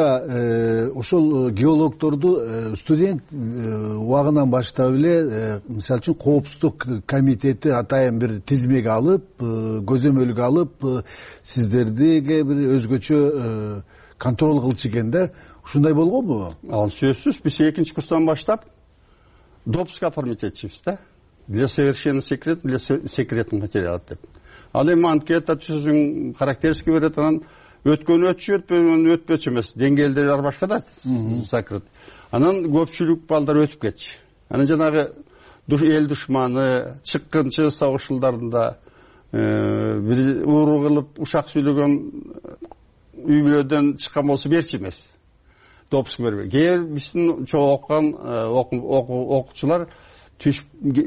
учурда ошол геологторду студент убагынан баштап эле, мисалы үчүн коопсуздук комитети атайын бир тизмеге алып, көзөмөлгө алып, сиздердиге бир өзгөчө контроль кылчу экен да. Ушундай болгонбу? Ал сөзсүз, биз экинчи курстан баштап допуск оформить этчүбүз да. Для совершенно секрет, для секретных материалов деп. Ал эми анкета түзүң характеристика берет, анан өткөн өтчү, өтпөгөн өтпөчү эмес. Деңгээлдери бар башка да, закрыт. Анан көпчүлүк балдар өтүп кетчү. Анан жанагы эл душманы, чыккынчы согуш жылдарында бир ууру кылып ушак сүйлөгөн үй бүлөдөн чыккан болсо берчи эмес. Допуск бербей. Кээ биздин чоң окуган окуучулар түшүп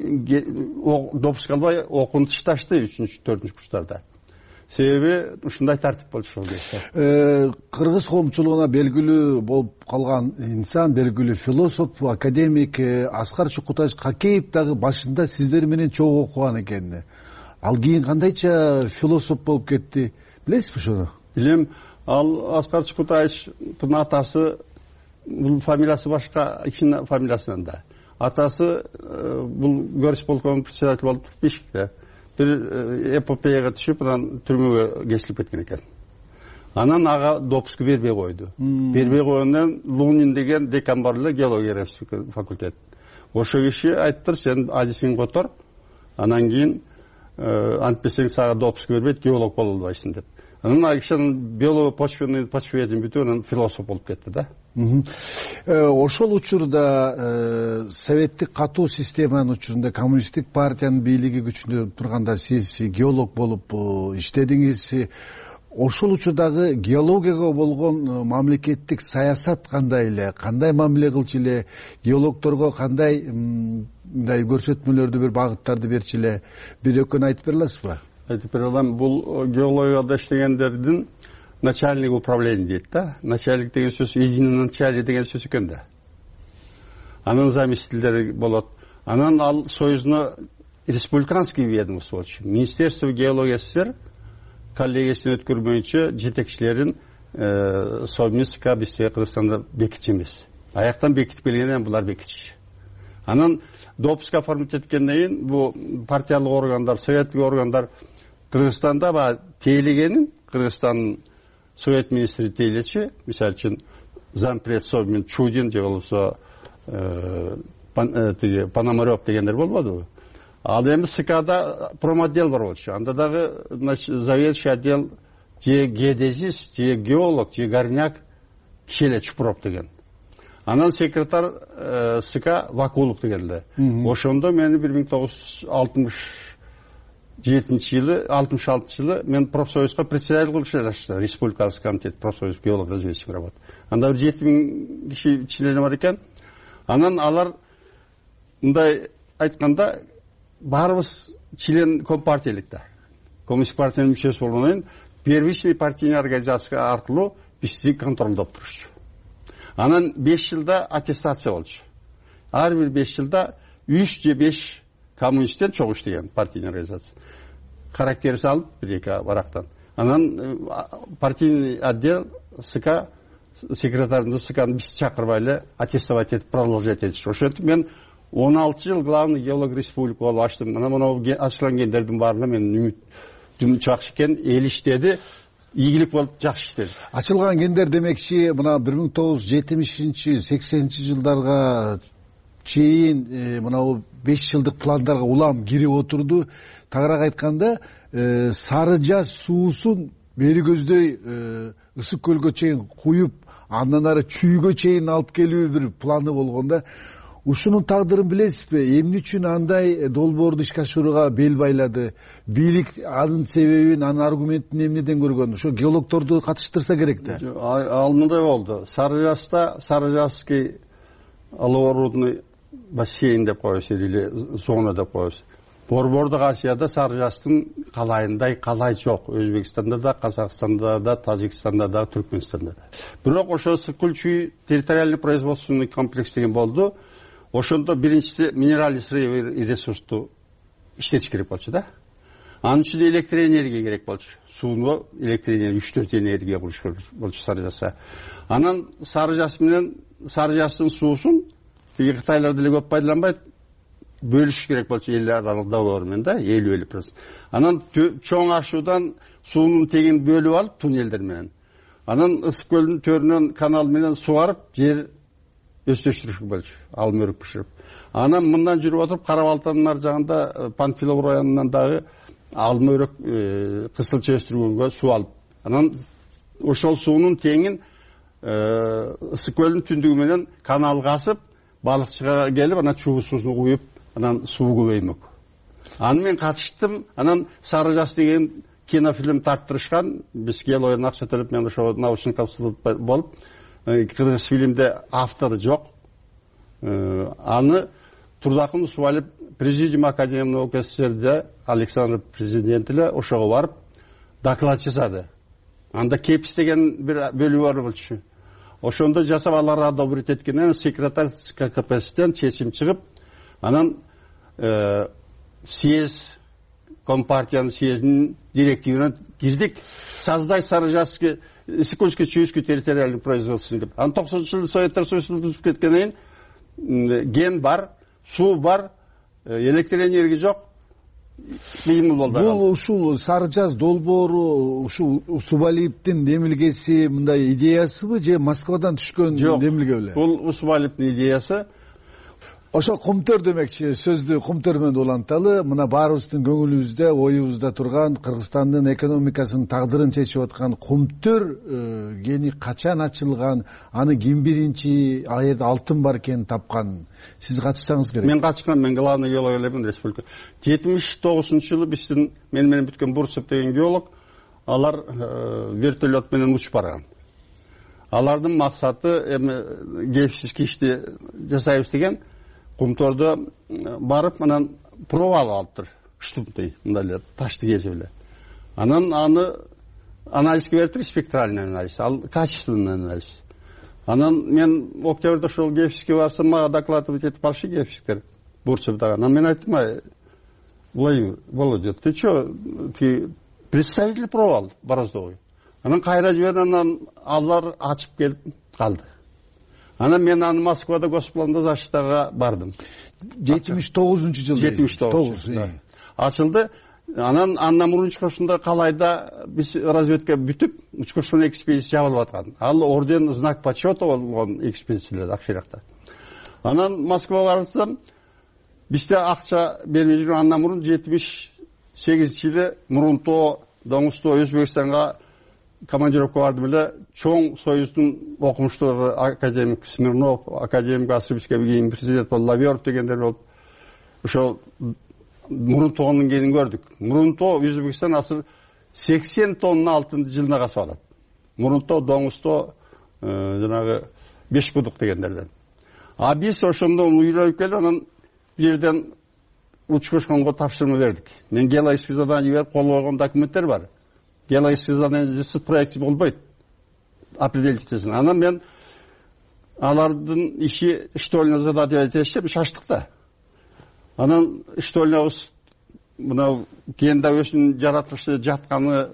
допуск албай окууну ташташты үчүнчү, төртүнчү курстарда. Себеби ушундай тартип болчу ошол кезде. Кыргыз коомчулугуна белгилүү болуп калган инсан, белгилүү философ, академик Аскар Чукутаевич Какеев дагы башында сиздер менен чогуу окуган экен. Ал кийин кандайча философ болуп кетти? Билесизби ошону? Билем. Ал Аскар Чукутаевичтин атасы, бул фамилиясы башка, ичин фамилиясынан да. Атасы бул горисполком председатель болуп Бишкекте. Бир эпопеяга түшүп, анан түрмөгө кесилип кеткен экен. Анан ага допуск бербей койду. Бербей койгондон Лунин деген декан бар эле, геология факультет. ошо киши айтыптыр, сен адисиңди котор, анан кийин антпесең сага допуск бербейт, геолог боло албайсың деп. Анан ал киши биолог почвенный почведин бүтүп анан философ болуп кетти да. Ошол учурда советтик катуу системанын учурунда коммунисттик партиянын бийлиги күчүндө турганда сиз геолог болуп иштедиңиз. Ошол учурдагы геологияга болгон мамлекеттик саясат кандай эле, кандай мамиле кылчу эле, геологторго кандай мындай көрсөтмөлөрдү, бир багыттарды берчү эле, бир экөөнү айтып бере аласызбы? Айтып бере алам. Бул геологияда иштегендердин начальник управления дейт да. Начальник деген сөз единый начальник деген сөз экен да. Анын заместителдери болот. Анан ал союзно республиканский ведомство болчу. Министерство геологии СССР коллегиясын өткөрмөйүнчө жетекчилерин совместка бизде Кыргызстанда бекитчи эмес. Аяктан бекитип келгенден булар бекитчи. Анан допуск оформить эткенден кийин бул партиялык органдар, советтик органдар Кыргызстанда ба тейлегенин, Кыргызстандын совет министри тейлечи, мисалы үчүн зампред Совмин Чудин же болбосо Пономарев дегендер болбодубу? Ал эми СКда промотдел бар болчу. Анда дагы заведующий отдел же геодезист, же геолог, же горняк киши эле Чупров деген. Анан секретарь СК Вакулов деген эле. Ошондо мени бир миң тогуз жүз алтымыш жетинчи жылы, алтымыш алтынчы жылы мен профсоюзга председатель кылып иштедим. Республикалык комитет профсоюз геолог разведчик работ. Анда бир жети миң киши члени бар экен. Анан алар мындай айтканда баарыбыз член компартиялык да. Коммунистик партиянын мүчөсү болгондон кийин первичный партийный организация аркылуу бизди контролдоп турчу. Анан беш жылда аттестация болчу. Ар бир беш жылда үч же беш коммунисттен чогуу иштеген партийный организация. Характери салып бир-эки барактан. Анан партийный отдел СК секретарында СКны биз чакырбай эле аттестовать этип продолжать этишти. Ошентип мен он алты жыл главный геолог республика болуп ачтым. Мына могу ачылган кендердин баарына менин үмүтүм жакшы экен, эл иштеди, ийгилик болуп жакшы иштеди. Ачылган кендер демекчи, мына бир миң тогуз жүз жетимишинчи сексенинчи жылдарга чейин мына беш жылдык пландарга улам кирип отурду. Тагыраак айтканда, Сары Жаз суусун бери көздөй Ысык көлгө чейин куюп, андан ары Чүйгө чейин алып келүү бир планы болгонда, ушунун тагдырын билесизби? Эмне үчүн андай долбоорду ишке ашырууга бел байлады? Бийлик анын себебин, анын аргументин эмнеден көргөн? Ошо геологторду катыштырса керек да. Ал мындай болду. Сары Жазда, Сары Жазский оловорудный бассейн деп коебуз или зона деп коебуз. Борбордук Азияда Сары Жаздын калайындай калай жок. Өзбекстанда да, Казакстанда да, Тажикстанда да, Түркмөнстанда да. Бирок ошо Ысык-Көл-Чүй территориальный производственный комплекс деген болду. Ошондо биринчиси минеральный сырьевой ресурсту иштетиш керек болчу да. Анын үчүн электроэнергия керек болчу. Сууну электроэнергия үч төрт энергия кылыш болчу Сары Жазга. Анан Сары Жаз менен Сары Жаздын суусун тиги кытайлар деле көп пайдаланбайт, бөлүш керек болчу эл аралык договор менен да, элүү элүү процент. Анан чоң ашуудан суунун тегин бөлүп алып туннелдер менен. Анан Ысык көлдүн төрүнөн канал менен сугарып жер өстөштүрүш болчу, алым өрүк бышырып. Анан мындан жүрүп отуруп Кара Балтанын ар жагында Панфилов районунан дагы алым өрүк кысылча өстүргөнгө суу алып. Анан ошол суунун теңин Ысык көлдүн түндүгү менен канал касып, балыкчыга келип, анан чуу суусун куюп, анан суу көбөймөк. Аны мен катыштым. Анан Сары Жаз деген кинофильм тарттырышкан. Биз геологиядан акча төлөп, мен ошо научный консультант болуп, кыргыз фильмде автору жок. Аны Турдакын Усубалиев президиум Академия наук СССРде Александр президент эле ошого барып доклад жасады. Анда Кепис деген бир бөлүгү бар болчу. Ошондо жасап алар одобрить эткенден секретарь ККПСтен чечим чыгып, анан съезд, компартиянын съездинин директивине кирдик. Создай Сары Жазский Ысык-Көл-Чүйский территориальный производство деп. Анан токсонунчу жылы Советтер Союзу бузуп кеткенден кийин ген бар, суу бар, электроэнергия жок. Кыйын болду. Бул ушул Сары Жаз долбоору ушул Усубалиевдин демилгеси мындай идеясыбы же Москвадан түшкөн демилге беле? Бул Усубалиевдин идеясы. ошо кумтөр демекчи, сөздү кумтөр менен уланталы. Мына баарыбыздын көңүлүбүздө, оюбузда турган Кыргызстандын экономикасынын тагдырын чечип аткан кумтөр кени качан ачылган, аны ким биринчи ал жерде алтын бар экенин тапкан? Сиз катышсаңыз керек. Мен катышкан, мен главный геолог элемин республика. жетимиш тогузунчу жылы биздин мен менен бүткөн Бурцев деген геолог, алар вертолет менен учуп барган. Алардын максаты эми кепсиз кишти жасайбыз деген, кумтордо барып анан проба алып алыптыр. Штумтый, мындай эле ташты кесип эле. Анан аны анализге бериптир, спектральный анализ, ал качественный анализ. Анан мен октябрда ошол кепсизге барсам, мага докладывать этип алышы кепсиздер. Бурцев дагы. Анан мен айттым, ай, Владимир, Володя, ты чё, ты представитель проба бороздовый. Анан кайра жиберди, анан алар ачып келип калды. Анан мен аны Москвада госпиталында защитага бардым. жетимиш тогузунчу жылы. жетимиш тогуз. Ачылды. Анан андан мурун учкошунда Калайда биз разведка бүтүп, учкошун экспедиция жабылып аткан. Ал орден знак почета болгон экспедициялар Акширакта. Анан Москвага барсам, бизде акча бербей жүргөн, андан мурун жетимиш сегизинчи жылы Мурунтоо, Доңузтоо, Өзбекстанга командировка бардым эле. Чоң Союздун окумуштуулары академик Смирнов, академик Асыбский, кийин президент болуп Лавёров дегендер болуп, ошол Мурунтоонун кенин көрдүк. Мурунтоо Өзбекстан азыр сексен тонна алтынды жылына касып алат. Мурунтоо, Доңузтоо, жанагы Бешкудук дегендерден. А биз ошондон уйлап келип, анан жерден учкошконго тапшырма бердик. Мен геологический задание берип кол койгон документтер бар. Геологический задание проект болбойт. Определить этесин. Анан мен алардын иши штольный задание этешип шаштык да. Анан штольнабыз мына кенде өзүнүн жаратылышы жатканы,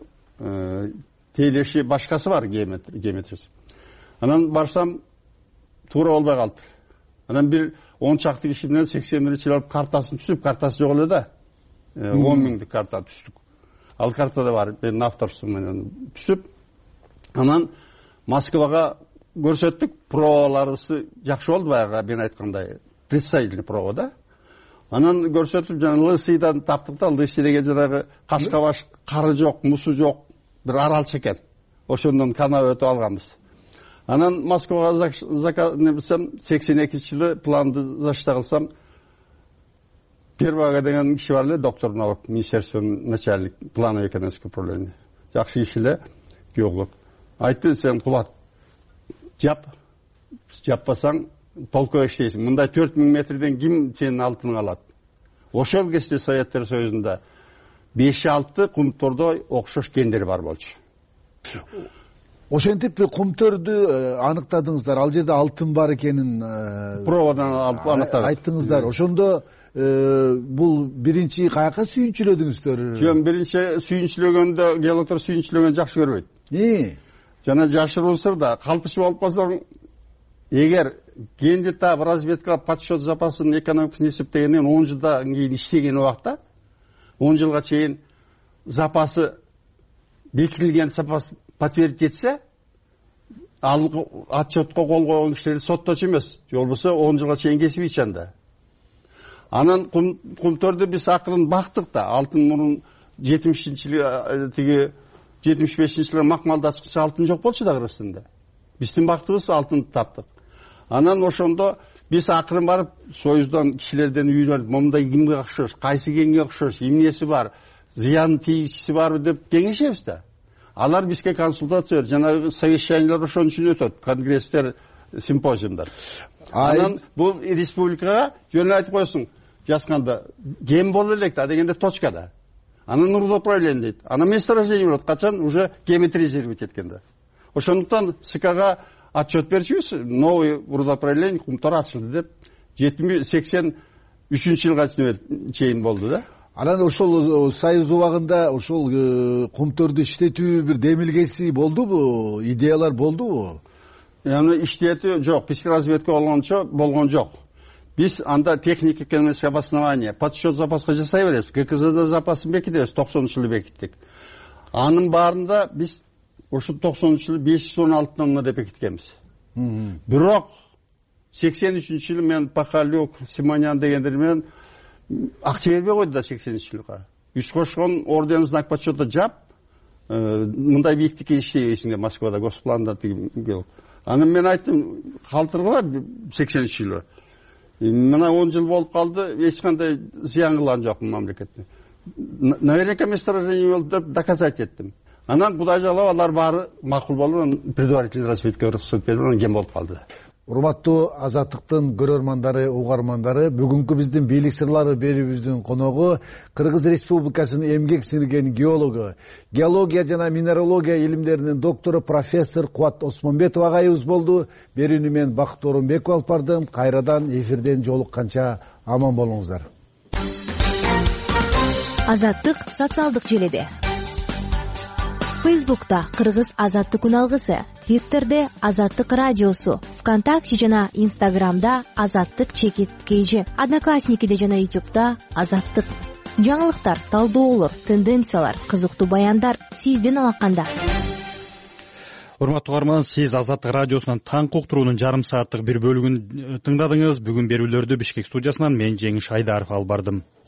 тейлеши башкасы бар, геометриясы. Анан барсам туура болбой калды. Анан бир он чакты киши менен сексен биринчи жылы картасын түзүп, картасы жок эле да. он миңдик карта түздүк. Ал картада бар, мен авторсум менен түзүп. Анан Москвага көрсөттүк, пробаларыбызды жакшы болду баягы мен айткандай, представительный проба да. Анан көрсөтүп, жана Лысыйдан таптык да, Лысый деген жанагы Кашкабаш, кары жок, мусу жок, бир аралчы экен. Ошондон канал өтүп алганбыз. Анан Москвага заказ небесем, сексен экинчи жылы планды зачта кылсам, Первага деген киши бар эле, доктор наук, министерствонун начальник, плановый экономическое управление. Жакшы киши эле, геолог. Айтты, сен кулат, жап, жаппасаң, полкова иштейсиң. Мындай төрт миң метрден ким сенин алтының алат? Ошол кезде Советтер Союзунда беш алты кумтордо окшош кендер бар болчу. Ошентип кумтөрдү аныктадыңыздар, ал жерде алтын бар экенин пробадан алып аныктадык. Айттыңыздар. Ошондо бул биринчи каяка сүйүнчүлөдүңүздөр? Жөн биринчи сүйүнчүлөгөндө геологдор сүйүнчүлөгөн жакшы көрбөйт. Эмне? Жана жашыруун сырда калпычы болуп калсаң, эгер кенди таап разведка подсчет запасынын экономикасын эсептегенден он жылдан кийин иштеген убакта, он жылга чейин запасы бекитилген запас подтвердить этсе, ал отчетко кол койгон кишилерди сотточу эмес, же болбосо он жылга чейин кесип ичанда. Анан кумтөрдү биз акырын бактык да, алтын мурун жетимишинчи жылы тиги жетимиш бешинчи жылы макмалдашкычы алтын жок болчу да Кыргызстанда. Биздин бактыбыз алтынды таптык. Анан ошондо биз акырын барып Союздан кишилерден үйрөнүп, момундай кимге окшош, кайсы кенге окшош, эмнеси бар, зыян тийгичиси барбы деп кеңешебиз да. Алар бизге консультация берет, жана совещаниялар ошон үчүн өтөт, конгресстер, симпозиумдар. Анан бул республикага жөн айтып койсуң, жазганда ген боло элек да дегенде точкада. Анан нурдоуправление дейт. Анан месторождение болот, качан уже геометризировать эткенде. Ошондуктан СКга отчет берчүбүз, новый рудоуправление кумтор ачылды деп сексен үчүнчү жылга чейин болду да. Анан ошол Союз убагында ошол кумтөрдү иштетүү бир демилгеси болдубу? Идеялар болдубу? Яны иштетүү жок, биз разведка болгончо болгон жок. Биз анда техника экономическое обоснование, подсчет запаска жасай беребиз. ГКЗда запасын бекитебиз, токсонунчу жылы бекиттик. Анын баарында биз ошо токсонунчу жылы беш жүз он алты тонна деп бекиткенбиз. Бирок сексен үчүнчү жылы мен Пахалюк, Симонян дегендер менен акча бербей койду да сексенинчи жылга. Үч кошкон орден знак почета жап, мындай бииктикке иштебейсиңер Москвада, госпланда тиги. Анан мен айттым, калтыргыла сексенинчи жылы. Мына он жыл болуп калды, эч кандай зыян кылган жокмун мамлекетке. Наверняка месторождение болуп деп доказать еттим. Анан Кудай жалап алар баары макул болуп, предварительный разведкага уруксат берип, анан кем болуп калды. Урматтуу Азаттыктын көрөрмандары, угармандары, бүгүнкү биздин бийлик сырлары берүүбүздүн коногу Кыргыз Республикасынын эмгек сиңирген геологу, геология жана минералогия илимдеринин доктору профессор Кубат Осмонбетов агайыбыз болду. Берүүнү мен Бакыт Орунбеков алып бардым. Кайрадан эфирден жолукканча аман болуңуздар. Азаттык социалдык желеде. Фейсбукта Кыргыз Азаттык үналгысы, Твиттерде Азаттык радиосу, ВКонтакте жана Инстаграмда Азаттык чекит кейжи, Одноклассникиде жана Ютубта Азаттык. Жаңылыктар, талдоолор, тенденциялар, кызыктуу баяндар сизден алаканда. Урматтуу угарман, сиз Азаттык радиосунан таңкы уктуруунун жарым сааттык бир бөлүгүн тыңдадыңыз. Бүгүн берүүлөрдү Бишкек студиясынан мен Жеңиш Айдаров алып бардым.